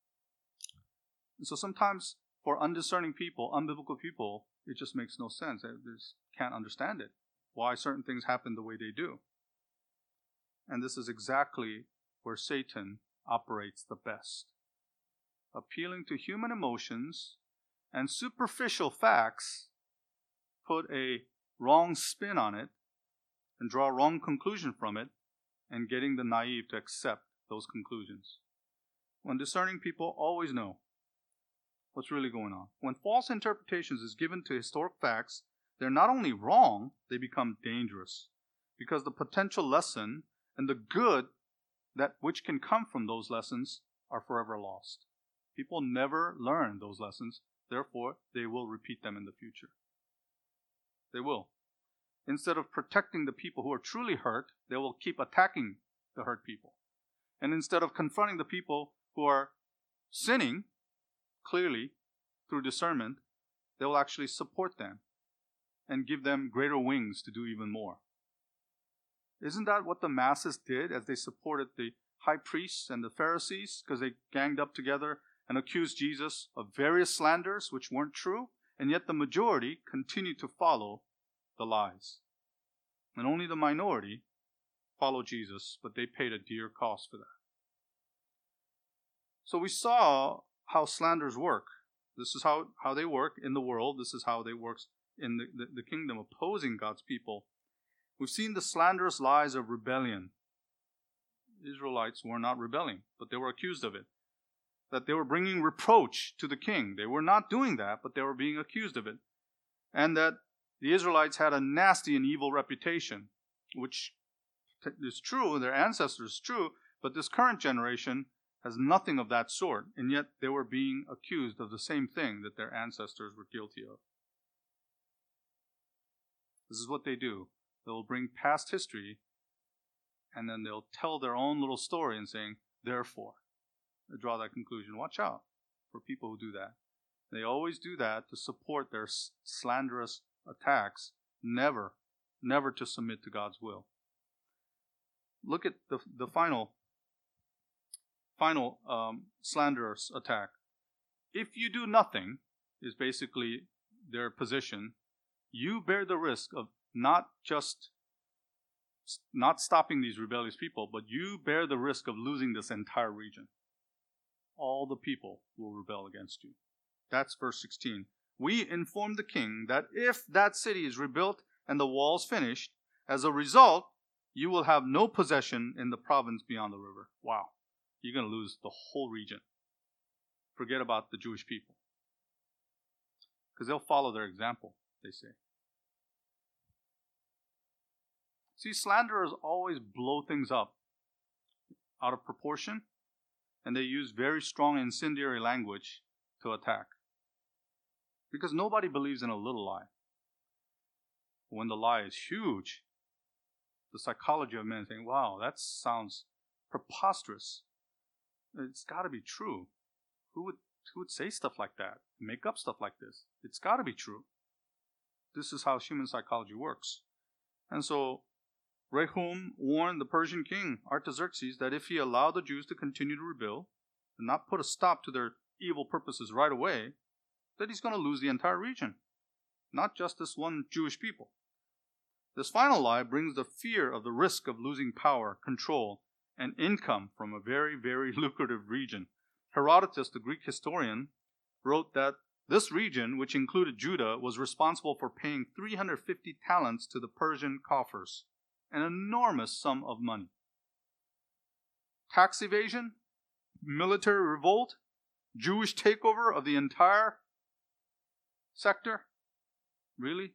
so sometimes for undiscerning people, unbiblical people, it just makes no sense. They just can't understand it. Why certain things happen the way they do. And this is exactly where Satan operates the best. Appealing to human emotions and superficial facts, put a wrong spin on it and draw a wrong conclusion from it, and getting the naive to accept those conclusions. When discerning people always know what's really going on. When false interpretations is given to historic facts, they're not only wrong, they become dangerous because the potential lesson and the good that which can come from those lessons are forever lost. People never learn those lessons, therefore they will repeat them in the future. They will. Instead of protecting the people who are truly hurt, they will keep attacking the hurt people. And instead of confronting the people who are sinning clearly through discernment, they will actually support them and give them greater wings to do even more. Isn't that what the masses did as they supported the high priests and the Pharisees? Because they ganged up together and accused Jesus of various slanders which weren't true, and yet the majority continued to follow the lies. And only the minority followed Jesus, but they paid a dear cost for that. So we saw how slanders work. This is how, how they work in the world. This is how they work in the, the, the kingdom, opposing God's people. We've seen the slanderous lies of rebellion. Israelites were not rebelling, but they were accused of it. That they were bringing reproach to the king. They were not doing that, but they were being accused of it. And that the Israelites had a nasty and evil reputation, which is true, their ancestors is true, but this current generation has nothing of that sort, and yet they were being accused of the same thing that their ancestors were guilty of. This is what they do. They'll bring past history, and then they'll tell their own little story and saying, therefore, they draw that conclusion. Watch out for people who do that. They always do that to support their slanderous attacks, never, never to submit to God's will. Look at the the final, final um, slanderous attack. If you do nothing, is basically their position, you bear the risk of not just not stopping these rebellious people, but you bear the risk of losing this entire region. All the people will rebel against you. That's verse sixteen. We inform the king that if that city is rebuilt and the walls finished, as a result, you will have no possession in the province beyond the river. Wow. You're going to lose the whole region. Forget about the Jewish people. Because they'll follow their example, they say. See, slanderers always blow things up out of proportion, and they use very strong incendiary language to attack. Because nobody believes in a little lie. When the lie is huge, the psychology of men saying, wow, that sounds preposterous. It's got to be true. Who would, who would say stuff like that? Make up stuff like this? It's got to be true. This is how human psychology works. And so, Rehum warned the Persian king, Artaxerxes, that if he allowed the Jews to continue to rebuild and not put a stop to their evil purposes right away, that he's going to lose the entire region, not just this one Jewish people. This final lie brings the fear of the risk of losing power, control, and income from a very, very lucrative region. Herodotus, the Greek historian, wrote that this region, which included Judah, was responsible for paying three hundred fifty talents to the Persian coffers, an enormous sum of money. Tax evasion, military revolt, Jewish takeover of the entire sector? Really?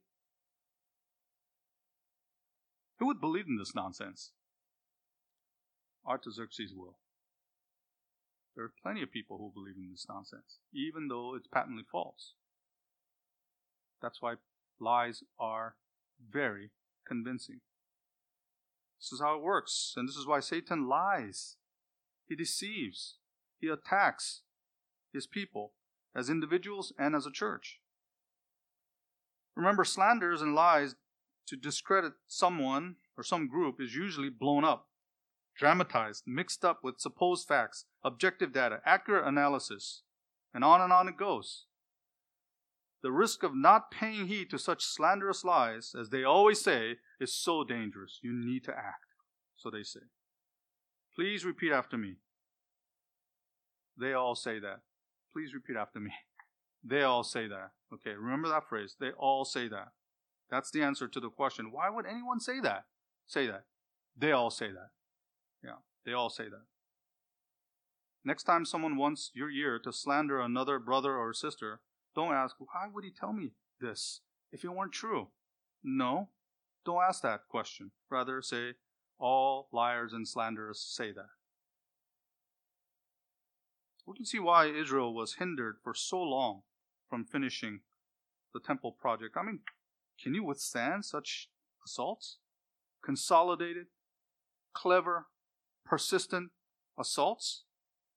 Who would believe in this nonsense? Artaxerxes will. There are plenty of people who believe in this nonsense, even though it's patently false. That's why lies are very convincing. This is how it works, and this is why Satan lies. He deceives. He attacks his people as individuals and as a church. Remember, slanders and lies to discredit someone or some group is usually blown up, dramatized, mixed up with supposed facts, objective data, accurate analysis, and on and on it goes. The risk of not paying heed to such slanderous lies, as they always say, is so dangerous. You need to act, so they say. Please repeat after me. They all say that. Please repeat after me. They all say that. Okay, remember that phrase. They all say that. That's the answer to the question. Why would anyone say that? Say that. They all say that. Yeah, they all say that. Next time someone wants your ear to slander another brother or sister, don't ask, why would he tell me this if it weren't true? No, don't ask that question. Rather say, all liars and slanderers say that. We can see why Israel was hindered for so long from finishing the temple project. I mean, can you withstand such assaults? Consolidated, clever, persistent assaults?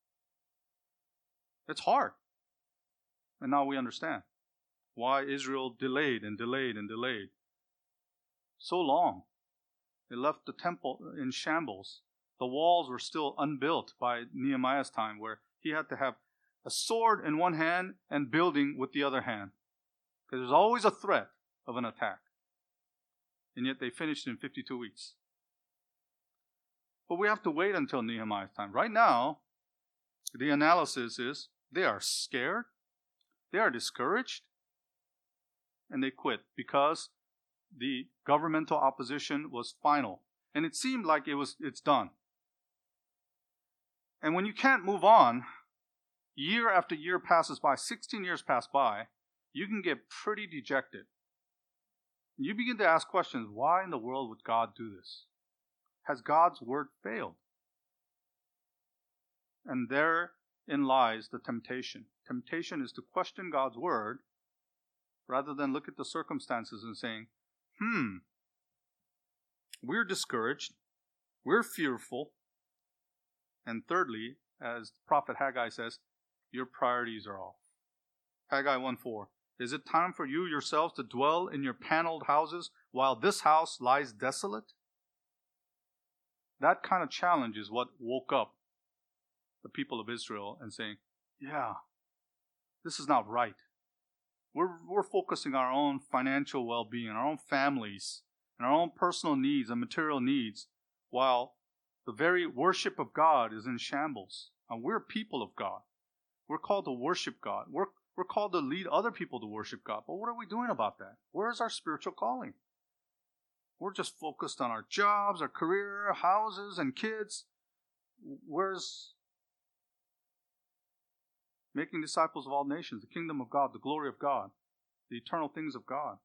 It's hard. And now we understand why Israel delayed and delayed and delayed so long. It left the temple in shambles. The walls were still unbuilt by Nehemiah's time, where he had to have a sword in one hand and building with the other hand. Because there's always a threat of an attack. And yet they finished in fifty-two weeks. But we have to wait until Nehemiah's time. Right now, the analysis is they are scared. They are discouraged and they quit because the governmental opposition was final. And it seemed like it was it's done. And when you can't move on, year after year passes by, sixteen years pass by, you can get pretty dejected. You begin to ask questions, why in the world would God do this? Has God's word failed? And therein lies the temptation. Temptation is to question God's word rather than look at the circumstances and saying, hmm, we're discouraged, we're fearful, and thirdly, as Prophet Haggai says, your priorities are off. Haggai one four, is it time for you yourselves to dwell in your paneled houses while this house lies desolate? That kind of challenge is what woke up the people of Israel and saying, yeah, this is not right. We're, we're focusing on our own financial well-being, our own families, and our own personal needs and material needs, while the very worship of God is in shambles. And we're people of God. We're called to worship God. We're, we're called to lead other people to worship God. But what are we doing about that? Where is our spiritual calling? We're just focused on our jobs, our career, houses, and kids. Where's making disciples of all nations, the kingdom of God, the glory of God, the eternal things of God?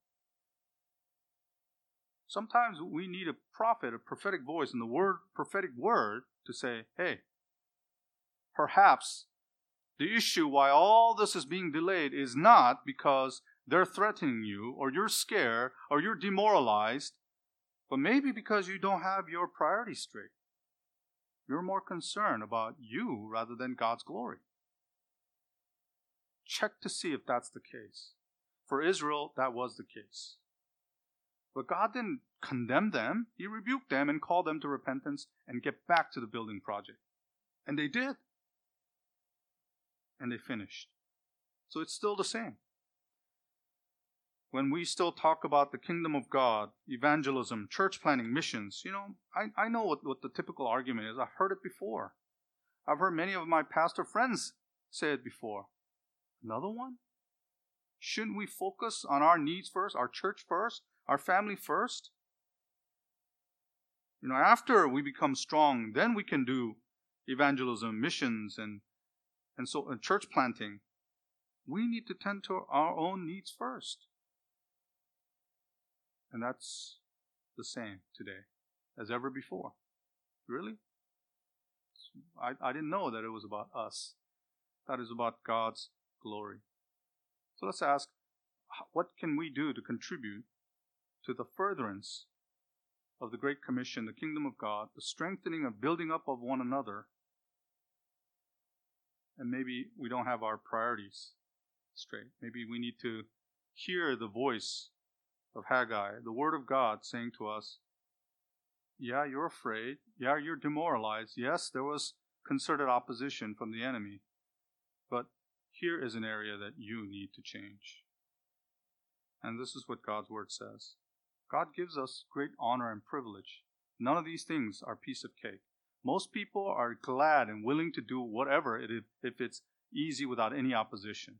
Sometimes we need a prophet, a prophetic voice, and the word, prophetic word to say, hey, perhaps the issue why all this is being delayed is not because they're threatening you, or you're scared, or you're demoralized, but maybe because you don't have your priorities straight. You're more concerned about you rather than God's glory. Check to see if that's the case. For Israel, that was the case. But God didn't condemn them. He rebuked them and called them to repentance and get back to the building project. And they did. And they finished. So it's still the same. When we still talk about the kingdom of God, evangelism, church planning, missions, you know, I, I know what, what the typical argument is. I've heard it before. I've heard many of my pastor friends say it before. Another one? Shouldn't we focus on our needs first, our church first, our family first? You know, after we become strong, then we can do evangelism, missions, and and so and church planting. We need to tend to our own needs first. And that's the same today as ever before. Really? I, I didn't know that it was about us. That is about God's glory. So let's ask, what can we do to contribute to the furtherance of the Great Commission, the kingdom of God, the strengthening and building up of one another? And maybe we don't have our priorities straight. Maybe we need to hear the voice of Haggai, the word of God saying to us, yeah, you're afraid. Yeah, you're demoralized. Yes, there was concerted opposition from the enemy. But here is an area that you need to change. And this is what God's word says. God gives us great honor and privilege. None of these things are piece of cake. Most people are glad and willing to do whatever it is if it's easy without any opposition.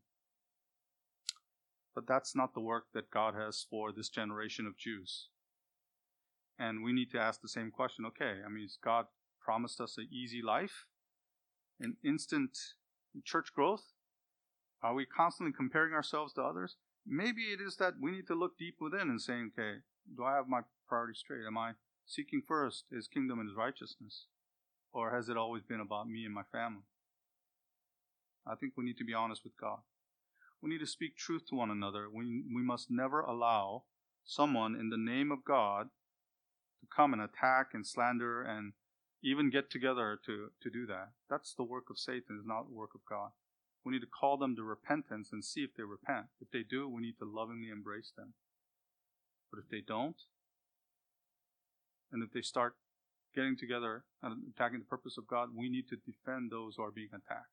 But that's not the work that God has for this generation of Jews. And we need to ask the same question. Okay, I mean, has God promised us an easy life? An instant church growth? Are we constantly comparing ourselves to others? Maybe it is that we need to look deep within and saying, okay, do I have my priorities straight? Am I seeking first His kingdom and His righteousness? Or has it always been about me and my family? I think we need to be honest with God. We need to speak truth to one another. We, we must never allow someone in the name of God to come and attack and slander and even get together to, to do that. That's the work of Satan, it's not the work of God. We need to call them to repentance and see if they repent. If they do, we need to lovingly embrace them. But if they don't, and if they start getting together and attacking the purpose of God, we need to defend those who are being attacked.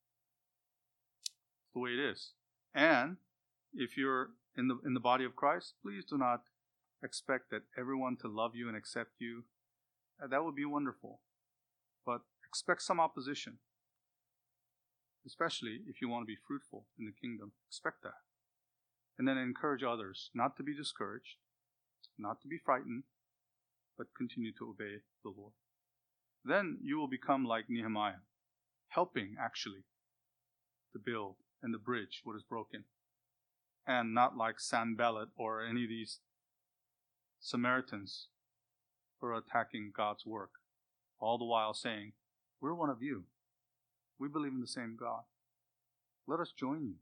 It's the way it is. And if you're in the in the body of Christ, please do not expect that everyone to love you and accept you. Uh, that would be wonderful. But expect some opposition. especially if you want to be fruitful in the kingdom. Expect that. And then encourage others not to be discouraged, not to be frightened, but continue to obey the Lord. Then you will become like Nehemiah, helping actually to build and to bridge what is broken, and not like Sanballat or any of these Samaritans who are attacking God's work, all the while saying, we're one of you. We believe in the same God. Let us join you.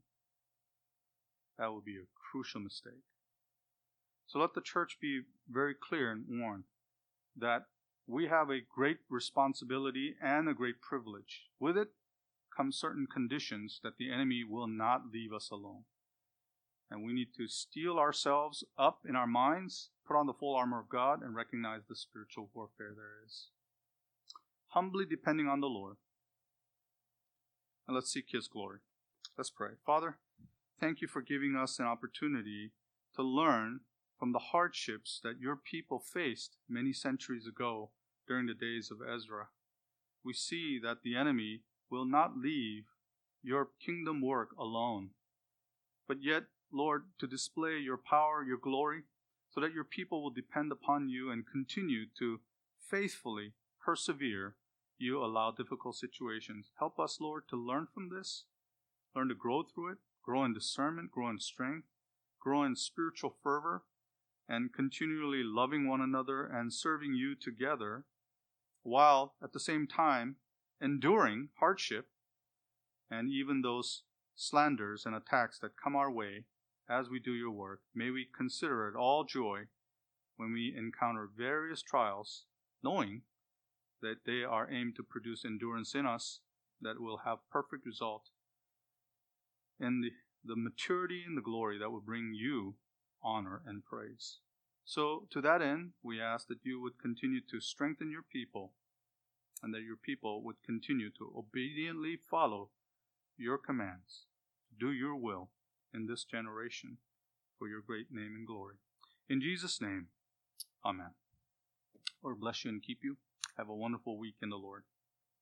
That would be a crucial mistake. So let the church be very clear and warned that we have a great responsibility and a great privilege. With it come certain conditions that the enemy will not leave us alone. And we need to steel ourselves up in our minds, put on the full armor of God, and recognize the spiritual warfare there is. Humbly depending on the Lord. And let's seek His glory. Let's pray. Father, thank you for giving us an opportunity to learn from the hardships that your people faced many centuries ago during the days of Ezra. We see that the enemy will not leave your kingdom work alone, but yet, Lord, to display your power, your glory, so that your people will depend upon you and continue to faithfully persevere, you allow difficult situations. Help us, Lord, to learn from this, learn to grow through it, grow in discernment, grow in strength, grow in spiritual fervor, and continually loving one another and serving you together, while at the same time enduring hardship and even those slanders and attacks that come our way as we do your work. May we consider it all joy when we encounter various trials, knowing that they are aimed to produce endurance in us that will have perfect result in the, the maturity and the glory that will bring you honor and praise. So to that end, we ask that you would continue to strengthen your people, and that your people would continue to obediently follow your commands, do your will in this generation for your great name and glory. In Jesus' name, amen. Lord bless you and keep you. Have a wonderful week in the Lord.